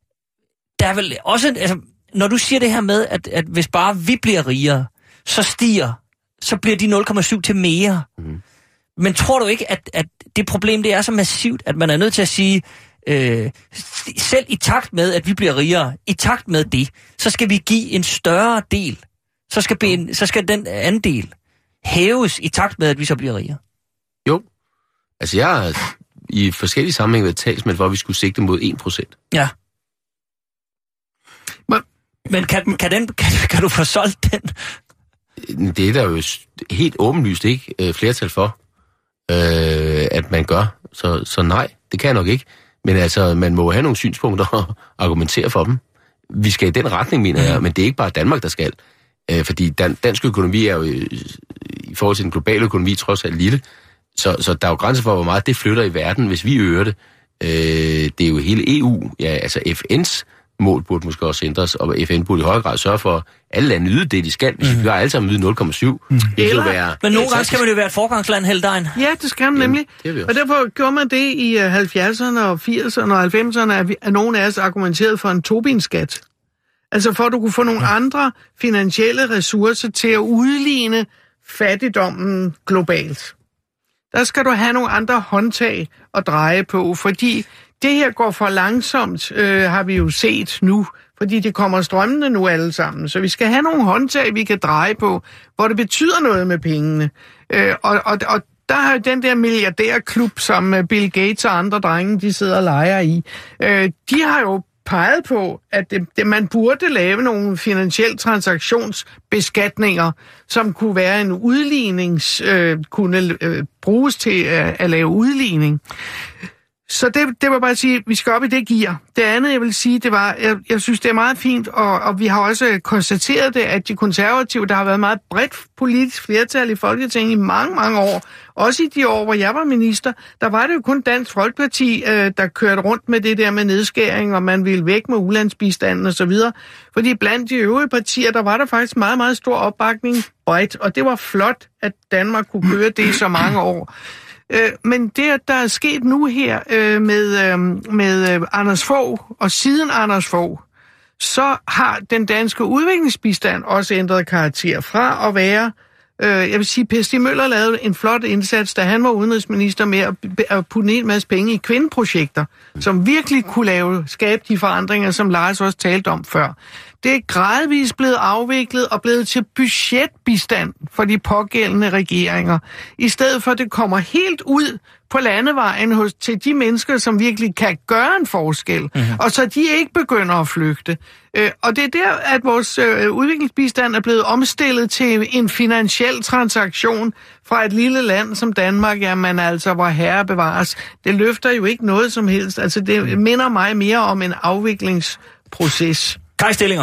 D: der er vel også, altså, når du siger det her med, at, at hvis bare vi bliver rigere, så stiger, så bliver de nul komma syv til mere. Mm. Men tror du ikke, at, at det problem, det er så massivt, at man er nødt til at sige, øh, selv i takt med, at vi bliver rigere, i takt med det, så skal vi give en større del, så skal, ben, så skal den andel hæves i takt med, at vi så bliver rigere?
F: Jo. Altså, jeg har i forskellige sammenhænge været talsmænd for, at vi skulle sigte mod en procent.
D: Ja. Men, Men kan, kan, den, kan, kan du få solgt den?
F: Det er der jo helt åbenlyst ikke flertal for, øh, at man gør. Så, så nej, det kan jeg nok ikke. Men altså, man må have nogle synspunkter og argumentere for dem. Vi skal i den retning, mener jeg, men det er ikke bare Danmark, der skal. Øh, fordi dan, dansk økonomi er jo i forhold til den globale økonomi trods alt lille. Så, så der er jo grænser for, hvor meget det flytter i verden, hvis vi øger det. Øh, det er jo hele E U, ja, altså F N's mål burde måske også ændres, og F N burde i højere grad sørge for, at alle lande yder det, de skal. Hvis mm. vi har alle sammen ydet nul komma syv, mm. det vil være...
D: Men nogle gange skal man jo være et forgangsland hele dagen.
E: Ja, det skal man nemlig. Jamen, og derfor gjorde man det i halvfjerdserne og firserne og halvfemserne, at, vi, at nogen af os argumenterede for en Tobinskat. Altså for at du kunne få nogle andre finansielle ressourcer til at udligne fattigdommen globalt. Der skal du have nogle andre håndtag at dreje på, fordi det her går for langsomt, øh, har vi jo set nu, fordi det kommer strømmende nu alle sammen. Så vi skal have nogle håndtag, vi kan dreje på, hvor det betyder noget med pengene. Øh, og, og, og der har jo den der milliardærklub, som Bill Gates og andre drenge, de sidder og leger i, øh, de har jo peget på, at det, det, man burde lave nogle finansielle transaktionsbeskatninger, som kunne være en udlignings, øh, kunne øh, bruges til at, at lave udligning. Så det, det vil bare sige, vi skal op i det gear. Det andet, jeg vil sige, det var, jeg, jeg synes, det er meget fint, og, og vi har også konstateret det, at de konservative, der har været meget bredt politisk flertal i Folketinget i mange, mange år, også i de år, hvor jeg var minister, der var det jo kun Dansk Folkeparti, øh, der kørte rundt med det der med nedskæring, og man ville væk med ulandsbistanden og så videre. Fordi blandt de øvrige partier, der var der faktisk meget, meget stor opbakning bredt, og det var flot, at Danmark kunne køre det i så mange år. Øh, men det, der er sket nu her øh, med, øh, med øh, Anders Fogh, og siden Anders Fogh, så har den danske udviklingsbistand også ændret karakter fra at være, øh, jeg vil sige, Per Stig Møller lavede en flot indsats, da han var udenrigsminister med at, at putte en masse penge i kvindeprojekter, som virkelig kunne lave, skabe de forandringer, som Lars også talte om før. Det er gradvist blevet afviklet og blevet til budgetbistand for de pågældende regeringer. I stedet for, at det kommer helt ud på landevejen hos, til de mennesker, som virkelig kan gøre en forskel. Mm-hmm. Og så de ikke begynder at flygte. Øh, og det er der, at vores øh, udviklingsbistand er blevet omstillet til en finansiel transaktion fra et lille land som Danmark. Jamen altså, hvor herre bevares. Det løfter jo ikke noget som helst. Altså, det minder mig mere om en afviklingsproces.
D: Kaj Stillinger.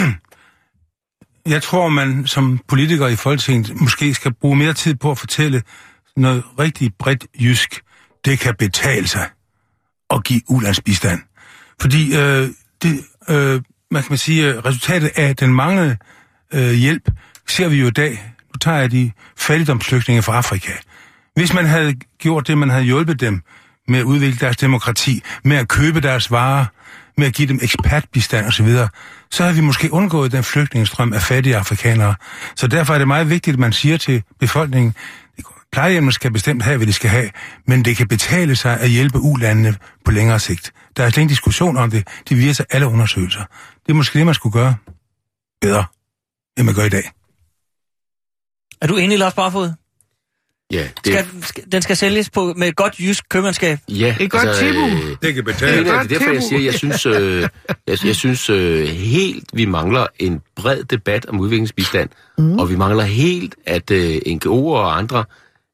G: Jeg tror, man som politiker i Folketinget måske skal bruge mere tid på at fortælle noget rigtig bredt jysk. Det kan betale sig at give ulandsbistand. Fordi øh, det, øh, man kan sige, resultatet af den manglende øh, hjælp ser vi jo i dag. Nu tager jeg de fattigdomsflygtninge fra Afrika. Hvis man havde gjort det, man havde hjulpet dem med at udvikle deres demokrati, med at købe deres varer, med at give dem ekspertbistand osv., så har vi måske undgået den flygtningestrøm af fattige afrikanere. Så derfor er det meget vigtigt, at man siger til befolkningen, plejehjemmene skal bestemt have, hvad de skal have, men det kan betale sig at hjælpe ulandene på længere sigt. Der er slet ingen diskussion om det. Det viser alle undersøgelser. Det er måske det, man skulle gøre bedre, end man gør i dag.
D: Er du enig, Lars Barfod?
F: Ja, det...
D: Skal, skal, den skal sælges på, med godt jysk købmandskab?
F: Ja,
E: det er godt
F: altså,
E: tilbud.
F: Øh,
G: det kan betale.
F: Det er, det er derfor, jeg siger, jeg synes, øh, jeg, jeg synes øh, helt, vi mangler en bred debat om udviklingsbistand, mm. og vi mangler helt, at øh, N G O'er og andre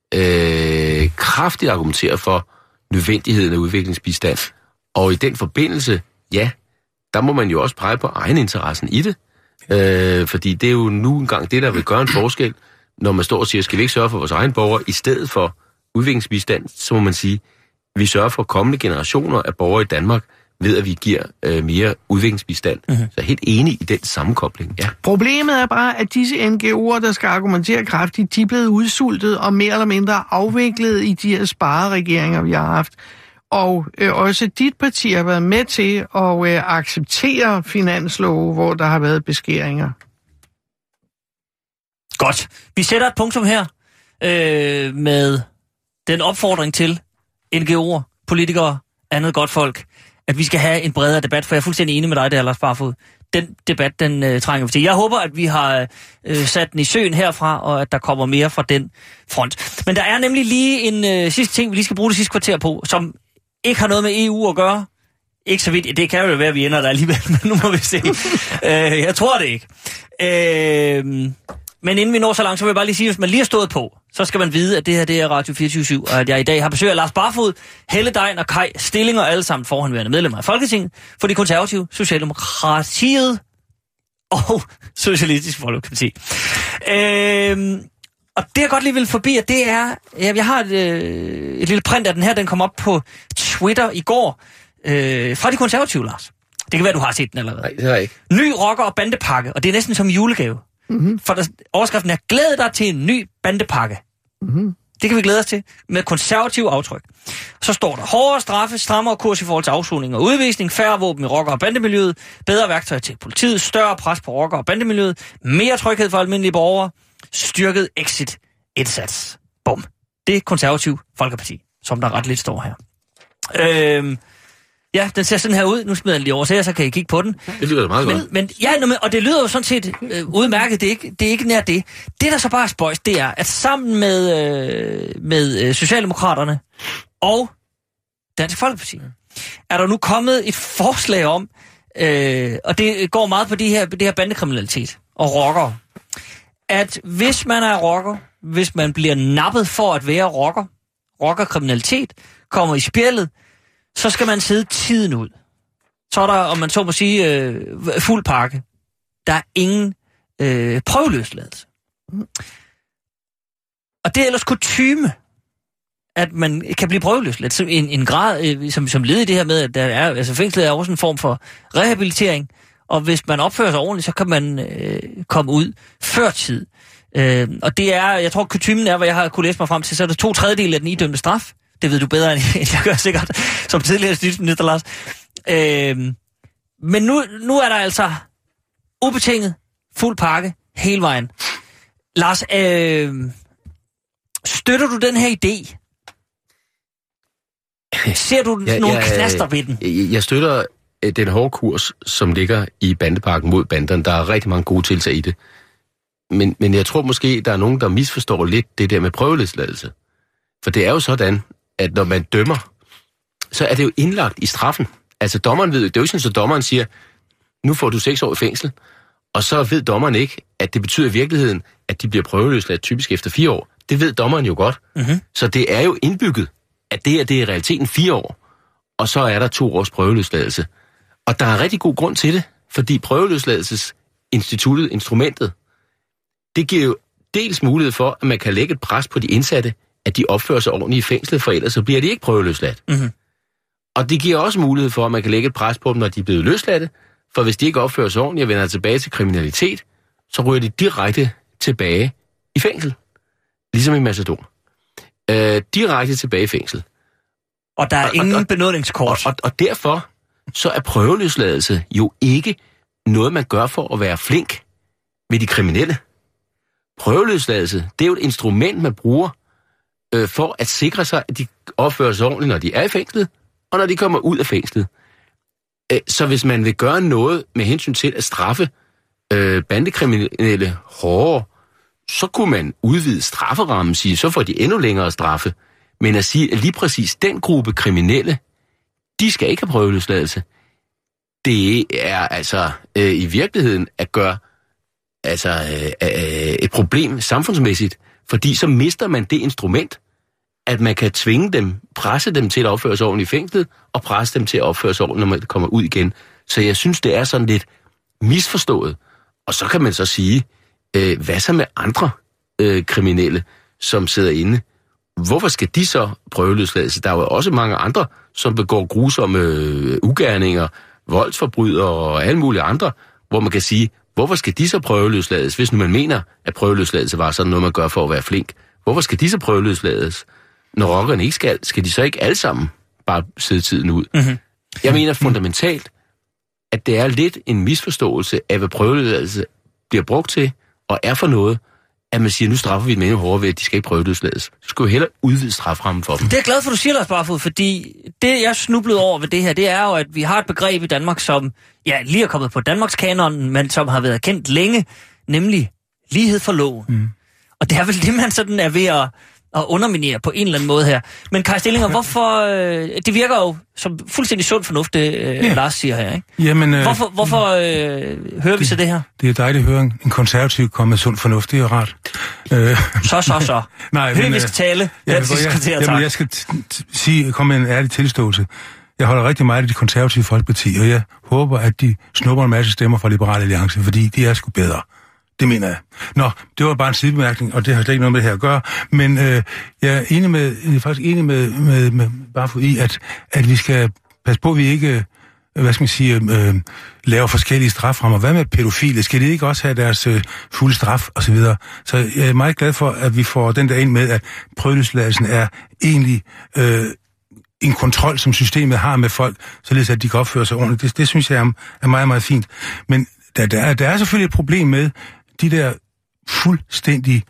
F: øh, kraftigt argumenterer for nødvendigheden af udviklingsbistand. Og i den forbindelse, ja, der må man jo også pege på egeninteressen i det, øh, fordi det er jo nu engang det, der vil gøre en forskel. Når man står og siger, skal vi ikke sørge for vores egen borgere, i stedet for udviklingsbistand, så må man sige, vi sørger for kommende generationer af borgere i Danmark, ved at vi giver øh, mere udviklingsbistand. Mm-hmm. Så jeg er helt enig i den sammenkobling, ja.
E: Problemet er bare, at disse N G O'er, der skal argumentere kraftigt, de er blevet udsultet og mere eller mindre afviklet i de her spareregeringer, vi har haft. Og øh, også dit parti har været med til at øh, acceptere finanslove, hvor der har været beskæringer.
D: Godt. Vi sætter et punktum her øh, med den opfordring til N G O'er, politikere, andet godt folk, at vi skal have en bredere debat, for jeg er fuldstændig enig med dig der, Lars Barfod. Den debat, den øh, trænger vi til. Jeg håber, at vi har øh, sat den i søen herfra, og at der kommer mere fra den front. Men der er nemlig lige en øh, sidste ting, vi lige skal bruge det sidste kvarter på, som ikke har noget med E U at gøre. Ikke så vidt. Det kan jo være, at vi ender der alligevel, men nu må vi se. øh, jeg tror det ikke. Øh, Men inden vi når så langt, så vil jeg bare lige sige, at hvis man lige har stået på, så skal man vide, at det her det er Radio fireogtyve syv, og at jeg i dag har besøg af Lars Barfod, Helle Degn og Kaj Stillinger, alle sammen forhåndværende medlemmer af Folketinget, for de konservative, Socialdemokratiet og Socialistisk Folkeparti. Øhm, og det jeg godt lige vil forbi, at det er, jeg har et, øh, et lille print af den her, den kom op på Twitter i går, øh, fra de konservative, Lars. Det kan være, du har set den allerede.
F: Nej, det har jeg ikke.
D: Ny rocker- og bandepakke, og det er næsten som julegave. Mm-hmm. For der, overskriften er, glæd dig til en ny bandepakke. Mm-hmm. Det kan vi glæde os til, med konservativ aftryk. Så står der, hårdere straffe, strammere kurs i forhold til afsoning og udvisning, færre våben i rocker- og bandemiljøet, bedre værktøj til politiet, større pres på rocker- og bandemiljøet, mere tryghed for almindelige borgere, styrket exit-indsats. Bum. Det er konservativ Folkeparti, som der ret lidt står her. Øhm, Ja, den ser sådan her ud. Nu smider jeg den lige over, så, så kan I kigge på den.
F: Det lyder meget
D: men,
F: godt.
D: Men, ja, og det lyder jo sådan set øh, udmærket. Det er, ikke, det er ikke nær det. Det, der så bare er spøjs, det er, at sammen med, øh, med øh, Socialdemokraterne og Dansk Folkeparti, er der nu kommet et forslag om, øh, og det går meget på de her, det her bandekriminalitet og rockere, at hvis man er rocker, hvis man bliver nappet for at være rocker, rockerkriminalitet, kommer i spjældet, så skal man sidde tiden ud. Så er der, om man så må sige, øh, fuld pakke. Der er ingen øh, prøveløsladelse. Og det er ellers kutyme, at man kan blive prøveløsladt. Som en, en grad, øh, som, som led i det her med, at der er, altså fængslet er også en form for rehabilitering, og hvis man opfører sig ordentligt, så kan man øh, komme ud før tid. Øh, og det er, jeg tror, kutymen er, hvad jeg har kunne læse mig frem til, så er det to tredjedel af den idømte straf. Det ved du bedre, end jeg gør sikkert, som tidligere justitsminister, Lars. Øh, men nu, nu er der altså ubetinget fuld pakke hele vejen. Lars, øh, støtter du den her idé? Ser du ja, nogle ja, knaster ved den?
F: Jeg, jeg støtter den hårde kurs, som ligger i bandepakken mod banderne. Der er rigtig mange gode tiltag i det. Men, men jeg tror måske, der er nogen, der misforstår lidt det der med prøveløsladelse. For det er jo sådan, at når man dømmer, så er det jo indlagt i straffen. Altså dommeren ved, det er jo ikke sådan, at dommeren siger, nu får du seks år i fængsel, og så ved dommeren ikke, at det betyder i virkeligheden, at de bliver prøveløsladt typisk efter fire år. Det ved dommeren jo godt. Mm-hmm. Så det er jo indbygget, at det er, det er i realiteten fire år, og så er der to års prøveløsladelse. Og der er rigtig god grund til det, fordi prøveløsladelsesinstituttet, instrumentet, det giver jo dels mulighed for, at man kan lægge et pres på de indsatte, at de opfører sig ordentligt i fængslet, for ellers så bliver de ikke prøveløsladt. Mm-hmm. Og det giver også mulighed for, at man kan lægge et pres på dem, når de er blevet løsladte, for hvis de ikke opfører sig ordentligt og vender tilbage til kriminalitet, så ryger de direkte tilbage i fængsel. Ligesom i Macedon. Øh, direkte tilbage i fængsel.
D: Og der er og, ingen og, benådningskort.
F: Og, og, og derfor så er prøveløsladelse jo ikke noget, man gør for at være flink med de kriminelle. Prøveløsladelse, det er jo et instrument, man bruger øh, for at sikre sig, at de opfører sig ordentligt, når de er i fængslet, og når de kommer ud af fængslet. Øh, så hvis man vil gøre noget med hensyn til at straffe øh, bandekriminelle hårdere, så kunne man udvide strafferammen, sige, så får de endnu længere straffe. Men at sige, at lige præcis den gruppe kriminelle, de skal ikke have prøveløsladelse. Det er altså øh, i virkeligheden at gøre altså, øh, øh, et problem samfundsmæssigt, fordi så mister man det instrument, at man kan tvinge dem, presse dem til at opføre sig ordentligt i fængslet, og presse dem til at opføre sig ordentligt, når man kommer ud igen. Så jeg synes, det er sådan lidt misforstået. Og så kan man så sige, øh, hvad så med andre øh, kriminelle, som sidder inde? Hvorfor skal de så prøveløslades? Der er jo også mange andre, som begår grusomme øh, ugerninger, voldsforbrydere og alle mulige andre, hvor man kan sige, hvorfor skal de så prøveløslades, hvis nu man mener, at prøveløsladelse var sådan noget, man gør for at være flink? Hvorfor skal de så prøveløslades? Når rockerne ikke skal, skal de så ikke alle sammen bare sidde tiden ud? Mm-hmm. Jeg mener fundamentalt, at det er lidt en misforståelse af, hvad prøveløsladelse bliver brugt til, og er for noget, at man siger, nu straffer vi dem endnu hårdere ved, at de skal ikke prøveløslades. Så skal vi hellere udvide straframmen for dem.
D: Det er jeg glad for, du siger, Lars Barfod, fordi det, jeg snublede over ved det her, det er jo, at vi har et begreb i Danmark, som ja, lige er kommet på Danmarks kanonen, men som har været kendt længe, nemlig lighed for loven. Mm. Og det er vel det, man sådan er ved at, at underminere på en eller anden måde her. Men Kai Stillinger, hvorfor... Øh, det virker jo som fuldstændig sund fornuft, det øh, ja. Lars siger her, ikke?
G: Jamen, øh,
D: hvorfor hvorfor øh, hører vi så det her?
G: Det er dejligt at høre en konservativ komme med sund fornuft, det er jo rart.
D: Øh. Så, så, så. Nej, men, vi skal tale.
G: Ja, jeg, jeg, jeg, jamen, jeg skal t- t- sige, komme med en ærlig tilståelse. Jeg holder rigtig meget af de konservative Folkeparti, og jeg håber, at de snupper en masse stemmer fra Liberale Alliance, fordi de er sgu bedre. Det mener jeg. Nå, det var bare en sidebemærkning, og det har slet ikke noget med det her at gøre. Men øh, jeg er enig med, jeg er faktisk enig med, med, med Barfod i, at, at vi skal passe på, at vi ikke, hvad skal man sige, øh, laver forskellige straframmer. Hvad med pædofile? Skal de ikke også have deres øh, fulde straf osv.? Så, så jeg er meget glad for, at vi får den der ind med, at prøveløsladelsen er egentlig øh, en kontrol, som systemet har med folk, således at de kan opføre sig ordentligt. Det, det synes jeg er, er meget, meget fint. Men der, der, er, der er selvfølgelig et problem med de der fuldstændig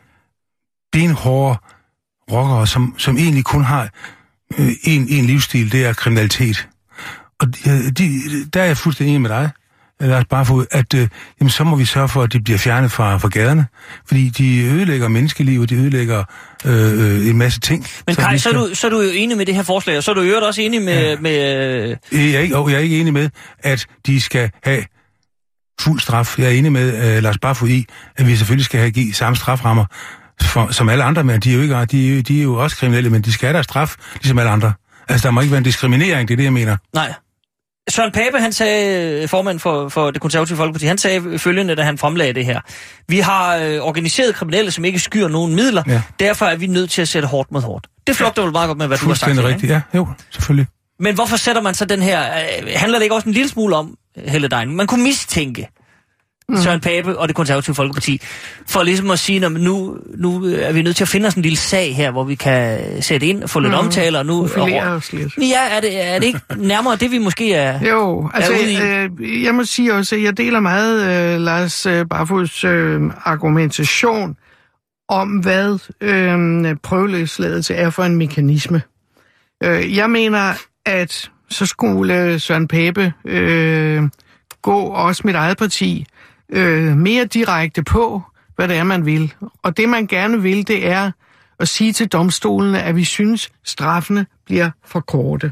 G: benhårde rockere, som, som egentlig kun har øh, en, en livsstil, det er kriminalitet. Og de, de, der er jeg fuldstændig enig med dig, Lars Barfod, at øh, jamen, så må vi sørge for, at de bliver fjernet fra, fra gaderne, fordi de ødelægger menneskeliv, og de ødelægger øh, en masse ting.
D: Men Kai, så, skal... så, er du, så er du jo enig med det her forslag, og så er du jo også enig med... Ja. med
G: øh... jeg, er ikke, og jeg er ikke enig med, at de skal have fuld straf. Jeg er enig med uh, Lars Barfod i, at vi selvfølgelig skal have give samme straframmer for, som alle andre, men de er jo ikke, de er jo, de er jo også kriminelle, men de skal have deres straf, ligesom alle andre. Altså, der må ikke være en diskriminering, det er det, jeg mener.
D: Nej. Søren Pape, han sagde, formand for, for det konservative Folkeparti, han sagde følgende, da han fremlagde det her. Vi har øh, organiseret kriminelle, som ikke skyr nogen midler. Ja. Derfor er vi nødt til at sætte hårdt mod hårdt. Det flugter vel meget godt med, hvad du har sagt.
G: Rigtigt, ja. Jo, selvfølgelig.
D: Men hvorfor sætter man så den her... Øh, handler det ikke også en lille smule om, Helle Dejen? Man kunne mistænke mm. Søren Pape og det konservative Folkeparti for ligesom at sige, at nu, nu er vi nødt til at finde os en lille sag her, hvor vi kan sætte ind og få lidt mm. omtale. Og nu, og,
E: os lidt.
D: Ja, er det, er det ikke nærmere det, vi måske er
E: Jo, altså, er øh, jeg må sige også, at jeg deler meget øh, Lars øh, Barfods øh, argumentation om, hvad øh, prøveløsladelse er for en mekanisme. Øh, jeg mener, at så skulle Søren Pape øh, gå, også mit eget parti, øh, mere direkte på, hvad det er, man vil. Og det, man gerne vil, det er at sige til domstolene, at vi synes, straffene bliver for korte.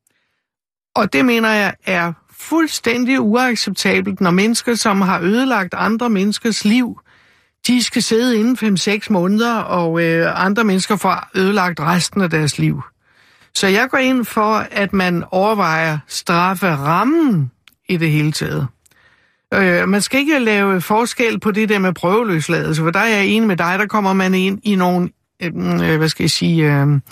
E: Og det mener jeg er fuldstændig uacceptabelt, når mennesker, som har ødelagt andre menneskers liv, de skal sidde inden fem seks måneder, og øh, andre mennesker får ødelagt resten af deres liv. Så jeg går ind for, at man overvejer strafferammen i det hele taget. Øh, man skal ikke lave forskel på det der med prøveløsladelse, for der er jeg enig med dig, der kommer man ind i nogle, øh, hvad skal jeg sige,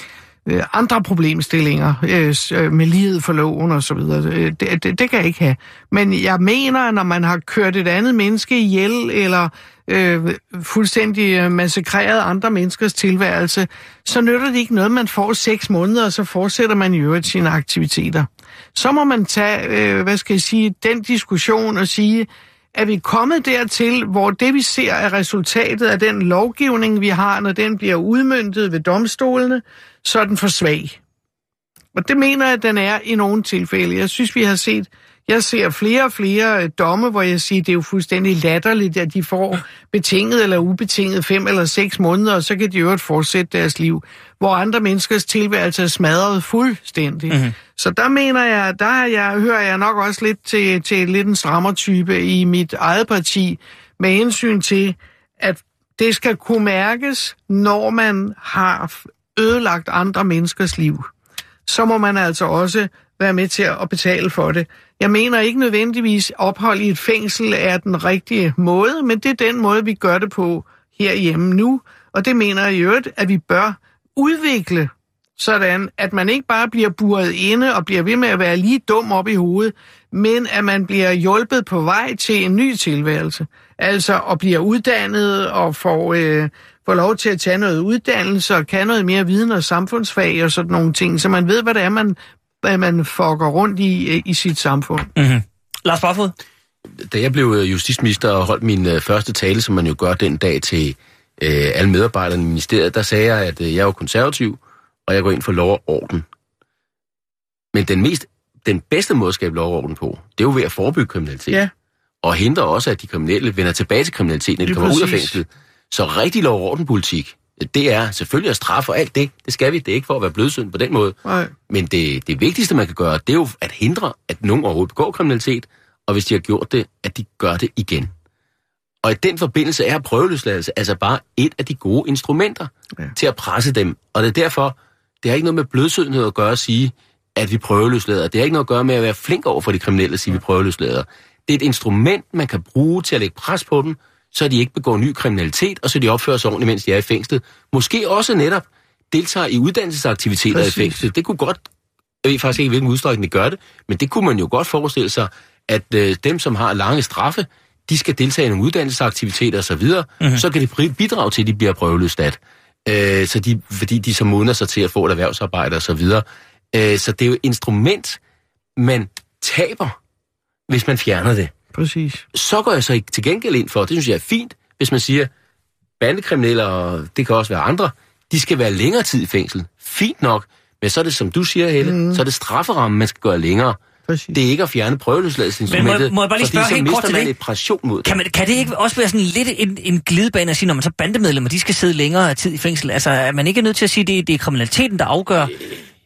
E: øh, andre problemstillinger øh, med lighed for loven og så videre. Det, det, det kan jeg ikke have. Men jeg mener, at når man har kørt et andet menneske ihjel, eller øh, fuldstændig massakreret andre menneskers tilværelse, så nytter det ikke noget, man får seks måneder, og så fortsætter man i øvrigt sine aktiviteter. Så må man tage, øh, hvad skal jeg sige, den diskussion og sige, er vi kommet dertil, hvor det vi ser er resultatet af den lovgivning, vi har, når den bliver udmøntet ved domstolene, så er den for svag. Og det mener jeg, at den er i nogle tilfælde. Jeg synes, vi har set, jeg ser flere og flere domme, hvor jeg siger, det er jo fuldstændig latterligt, at de får betinget eller ubetinget fem eller seks måneder, og så kan de jo fortsætte deres liv, hvor andre menneskers tilværelse er smadret fuldstændig. Mm-hmm. Så der mener jeg, der jeg, hører jeg nok også lidt til, til lidt en strammertype i mit eget parti, med hensyn til, at det skal kunne mærkes, når man har ødelagt andre menneskers liv. Så må man altså også være med til at betale for det. Jeg mener ikke nødvendigvis, ophold i et fængsel er den rigtige måde, men det er den måde, vi gør det på herhjemme nu. Og det mener jeg i øvrigt, at vi bør udvikle sådan, at man ikke bare bliver buret inde og bliver ved med at være lige dum op i hovedet, men at man bliver hjulpet på vej til en ny tilværelse. Altså at blive uddannet og få, øh, få lov til at tage noget uddannelse og kan noget mere viden og samfundsfag og sådan nogle ting, så man ved, hvad det er, man, hvad man fucker rundt i, i sit samfund.
D: Mm-hmm. Lars Barfod?
F: Da jeg blev justitsminister og holdt min øh, første tale, som man jo gør den dag til øh, alle medarbejderne i ministeriet, der sagde jeg, at øh, jeg er konservativ, og jeg går ind for lov og orden. Men den mest, den bedste måde at skabe lov og orden på, det er jo ved at forebygge kriminalitet. Ja. Og hindre også, at de kriminelle vender tilbage til kriminaliteten, når de kommer ud af fængslet. Så rigtig lov og orden-politik, det er selvfølgelig at straffe alt det. Det skal vi. Det er ikke for at være blødsøden på den måde. Nej. Men det, det vigtigste, man kan gøre, det er jo at hindre, at nogen overhovedet begår kriminalitet, og hvis de har gjort det, at de gør det igen. Og i den forbindelse er prøveløsladelse altså bare et af de gode instrumenter ja. til at presse dem. Og det er derfor, det har ikke noget med blødsødenhed at gøre at sige, at vi prøveløslader. Det har ikke noget at gøre med at være flink over for de kriminelle at sige, at vi prøveløslader. Det er et instrument, man kan bruge til at lægge pres på dem, så de ikke begår ny kriminalitet, og så de opfører sig ordentligt, mens de er i fængslet. Måske også netop deltager i uddannelsesaktiviteter Præcis. i fængslet. Det kunne godt, jeg ved faktisk ikke, hvilken udstrækning de gør det, men det kunne man jo godt forestille sig, at øh, dem, som har lange straffe, de skal deltage i nogle uddannelsesaktiviteter osv., mm-hmm. så kan de bidrage til, at de bliver prøveløsladt. Øh, så de, fordi de så modner sig til at få et erhvervsarbejde osv. Øh, så det er jo et instrument, man taber, hvis man fjerner det.
E: Præcis.
F: Så går jeg så til gengæld ind for, det synes jeg er fint, hvis man siger, bandekriminelle, og det kan også være andre, de skal være længere tid i fængsel. Fint nok, men så er det, som du siger, Helle, mm. så er det strafferammen, man skal gøre længere. Præcis. Det er ikke at fjerne prøveløsladelsesinstrumentet,
D: må, må fordi så mister man
F: et pression mod det.
D: Kan, man, kan det ikke også være sådan lidt en, en glidebane at sige, når man så bandemedlemmer, de skal sidde længere tid i fængsel? Altså, er man ikke nødt til at sige, at det, det er kriminaliteten, der afgør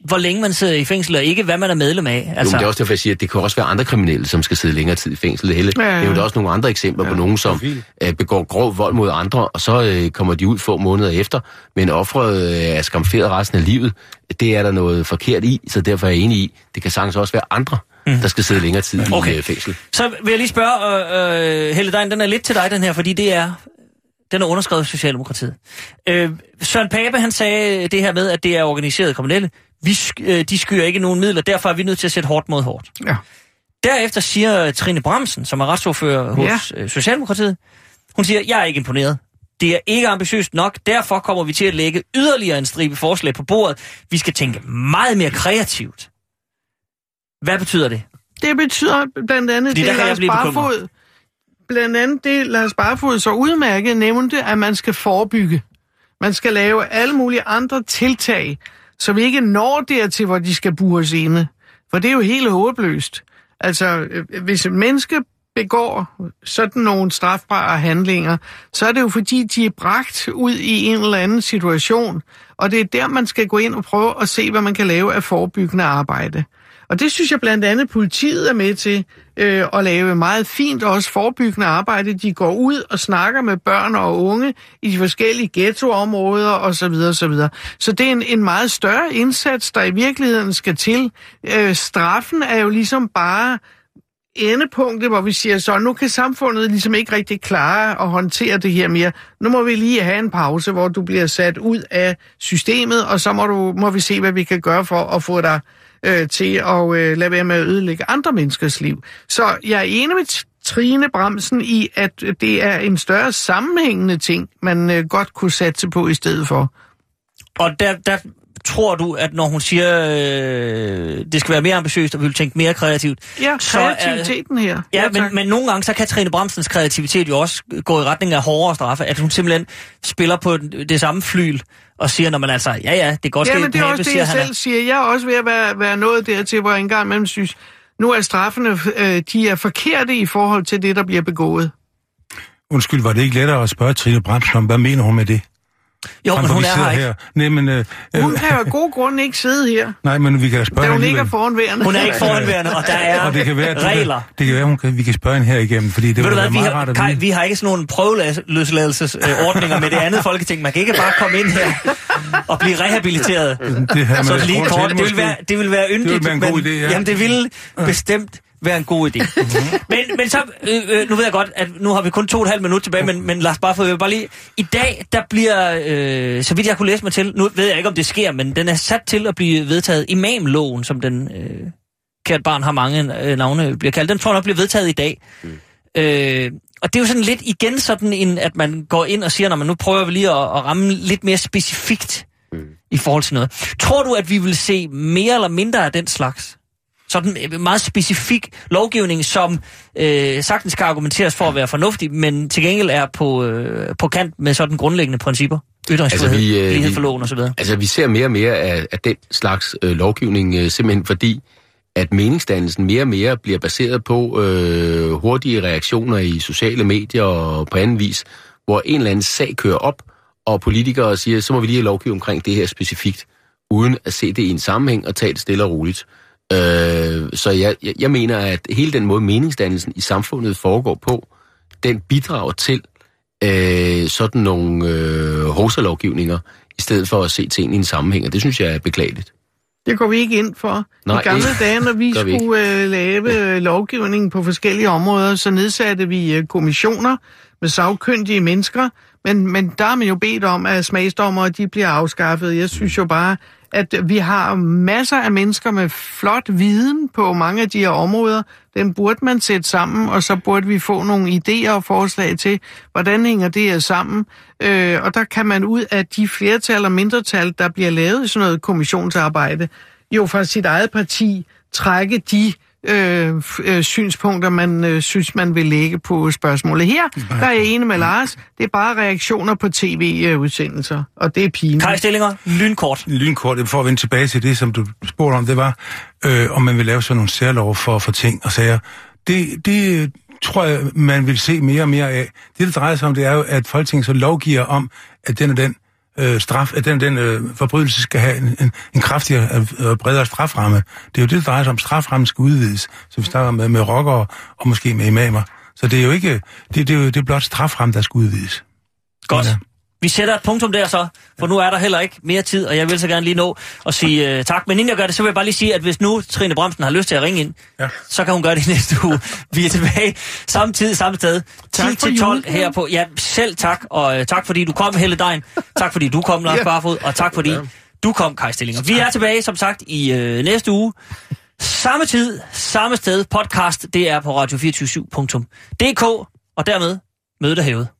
D: hvor længe man sidder i fængsel, og ikke hvad man er medlem af. Altså...
F: Jo, men det er også derfor, jeg siger, at det kan også være andre kriminelle, som skal sidde længere tid i fængsel. Det, hele. Ja, ja. Det er jo også nogle andre eksempler ja, på nogen, som øh, begår grov vold mod andre, og så øh, kommer de ud få måneder efter, men offeret øh, er skamferet resten af livet. Det er der noget forkert i, så derfor er jeg enig i, det kan sagtens også være andre, mm. der skal sidde længere tid okay. i øh, fængsel.
D: Så vil jeg lige spørge, øh, Helle Dein, den er lidt til dig, den her, fordi det er... Den er underskrevet af Socialdemokratiet. Øh, Søren Pape, han sagde det her med, at det er organiseret kriminelle. Vi sk- øh, de skyer ikke nogen midler, derfor er vi nødt til at sætte hårdt mod hårdt. Ja. Derefter siger Trine Bramsen, som er retsordfører hos ja. øh, Socialdemokratiet, hun siger, jeg er ikke imponeret. Det er ikke ambitiøst nok, derfor kommer vi til at lægge yderligere en stribe forslag på bordet. Vi skal tænke meget mere kreativt. Hvad betyder det?
E: Det betyder blandt andet,
D: Fordi
E: det Lars Barfod, blandt andet det Lars Barfod så udmærket nævnte, at man skal forebygge. Man skal lave alle mulige andre tiltag, så vi ikke når dertil, hvor de skal bures inde. For det er jo helt håbløst. Altså, hvis et menneske begår sådan nogle strafbare handlinger, så er det jo fordi, de er bragt ud i en eller anden situation, og det er der, man skal gå ind og prøve at se, hvad man kan lave af forebyggende arbejde. Og det synes jeg blandt andet, politiet er med til øh, at lave meget fint, også forebyggende arbejde. De går ud og snakker med børn og unge i de forskellige ghettoområder osv. osv. Så det er en, en meget større indsats, der i virkeligheden skal til. Øh, straffen er jo ligesom bare endepunktet, hvor vi siger så, nu kan samfundet ligesom ikke rigtig klare at håndtere det her mere. Nu må vi lige have en pause, hvor du bliver sat ud af systemet, og så må, du, må vi se, hvad vi kan gøre for at få dig øh, til at øh, lade være med at ødelægge andre menneskers liv. Så jeg er enig med Trine Bramsen i, at det er en større sammenhængende ting, man øh, godt kunne satse på i stedet for.
D: Og der... der tror du, at når hun siger, øh, det skal være mere ambitiøst, og vi vil tænke mere kreativt...
E: Ja, kreativiteten her.
D: Ja, ja men, men nogle gange, så kan Trine Bramsens kreativitet jo også gå i retning af hårdere straffe, at hun simpelthen spiller på det samme flyl, og siger, når man altså, ja ja, det går godt ske...
E: Ja, men det er også det, jeg selv siger. Jeg er også ved at være, være nået dertil, hvor jeg engang imellem synes, nu er straffene, øh, de er forkerte i forhold til det, der bliver begået.
G: Undskyld, var det ikke lettere at spørge Trine Bramsen om, hvad mener hun med det?
D: Jo, men hun er her ikke.
G: Her. Nej, men, øh,
E: hun kan jo af god grund ikke sidde her.
G: Nej, men vi kan da spørge
E: hende.
G: Hun
E: ikke er foranværende.
D: Hun er ikke foranværende, og der er og det kan være, regler.
G: Kan, det kan være, hun kan, vi kan spørge hende her igennem, fordi det vil være meget rart at
D: vide. Vi har ikke sådan nogle prøveløsladelsesordninger med det andet folketing. Man kan ikke bare komme ind her og blive rehabiliteret. Det her så lige kort. Det vil være, det vil være yndigt.
G: Det vil være en god idé, ja.
D: Jamen, det ville bestemt være en god idé. men, men så, øh, nu ved jeg godt, at nu har vi kun to og et halvt minut tilbage, men, men Lars Barfod, bare lige, i dag, der bliver, øh, så vidt jeg kunne læse mig til, nu ved jeg ikke, om det sker, men den er sat til at blive vedtaget, imamloven, som den, øh, kært barn har mange øh, navne, bliver kaldt, den tror jeg nok bliver vedtaget i dag. Mm. Øh, og det er jo sådan lidt igen sådan, en, at man går ind og siger, når man nu prøver vi lige at, at ramme lidt mere specifikt mm. i forhold til noget. Tror du, at vi vil se mere eller mindre af den slags? Sådan en meget specifik lovgivning, som øh, sagtens kan argumenteres for at være fornuftig, men til gengæld er på, øh, på kant med sådan grundlæggende principper. Ytringsfrihed, altså øh, lighed for loven osv.
F: Altså vi ser mere og mere af, af den slags øh, lovgivning, øh, simpelthen fordi, at meningsdannelsen mere og mere bliver baseret på øh, hurtige reaktioner i sociale medier og på anden vis, hvor en eller anden sag kører op, og politikere siger, så må vi lige lovgive omkring det her specifikt, uden at se det i en sammenhæng og tage det stille og roligt. Øh, så jeg, jeg, jeg mener, at hele den måde meningsdannelsen i samfundet foregår på, den bidrager til øh, sådan nogle øh, hovsalovgivninger, i stedet for at se tingene i en sammenhæng, og det synes jeg er beklageligt.
E: Det går vi ikke ind for. Nej, I gamle dage, når vi skulle vi uh, lave lovgivning på forskellige områder, så nedsatte vi uh, kommissioner med sagkyndige mennesker, men, men der er man jo bedt om, at smagsdommere de bliver afskaffet. Jeg synes jo bare, at vi har masser af mennesker med flot viden på mange af de her områder. Den burde man sætte sammen, og så burde vi få nogle idéer og forslag til, hvordan hænger det her sammen. Øh, og der kan man ud af de flertal og mindretal, der bliver lavet i sådan noget kommissionsarbejde, jo fra sit eget parti trække de øh, øh, synspunkter, man øh, synes, man vil lægge på spørgsmålet. Her, der er jeg enig med Lars. Det er bare reaktioner på tv-udsendelser, og det er pinligt.
D: Kaj Stillinger, lynkort.
G: Lynkort, for at vende tilbage til det, som du spurgte om, det var, øh, om man vil lave sådan nogle særlov for, for ting og sager. Det, det tror jeg, man vil se mere og mere af. Det, der drejer sig om, det er jo, at Folketinget så lovgiver om, at den og den øh, straf, at den, den øh, forbrydelse skal have en, en, en kraftigere og bredere straframme. Det er jo det, der drejer sig om. Straframmen skal udvides, så vi snakker med, med rockere og måske med imamer. Så det er jo ikke, det, det er jo det er blot straframme, der skal udvides.
D: Godt.
G: Ja.
D: Vi sætter et punktum der så, for nu er der heller ikke mere tid, og jeg vil så gerne lige nå at sige uh, tak. Men inden jeg gør det, så vil jeg bare lige sige, at hvis nu Trine Bramsen har lyst til at ringe ind, ja. så kan hun gøre det næste uge. Vi er tilbage samme tid, samme sted. ti til tolv her på. Ja, selv tak, og uh, tak fordi du kom, Helle Dein. Tak fordi du kom, Lars Barfod, og tak fordi du kom, Kai Stillinger. Vi er tilbage, som sagt, i uh, næste uge. Samme tid, samme sted. Podcast, det er på radio to fire syv punktum d k, og dermed mødet er hævet.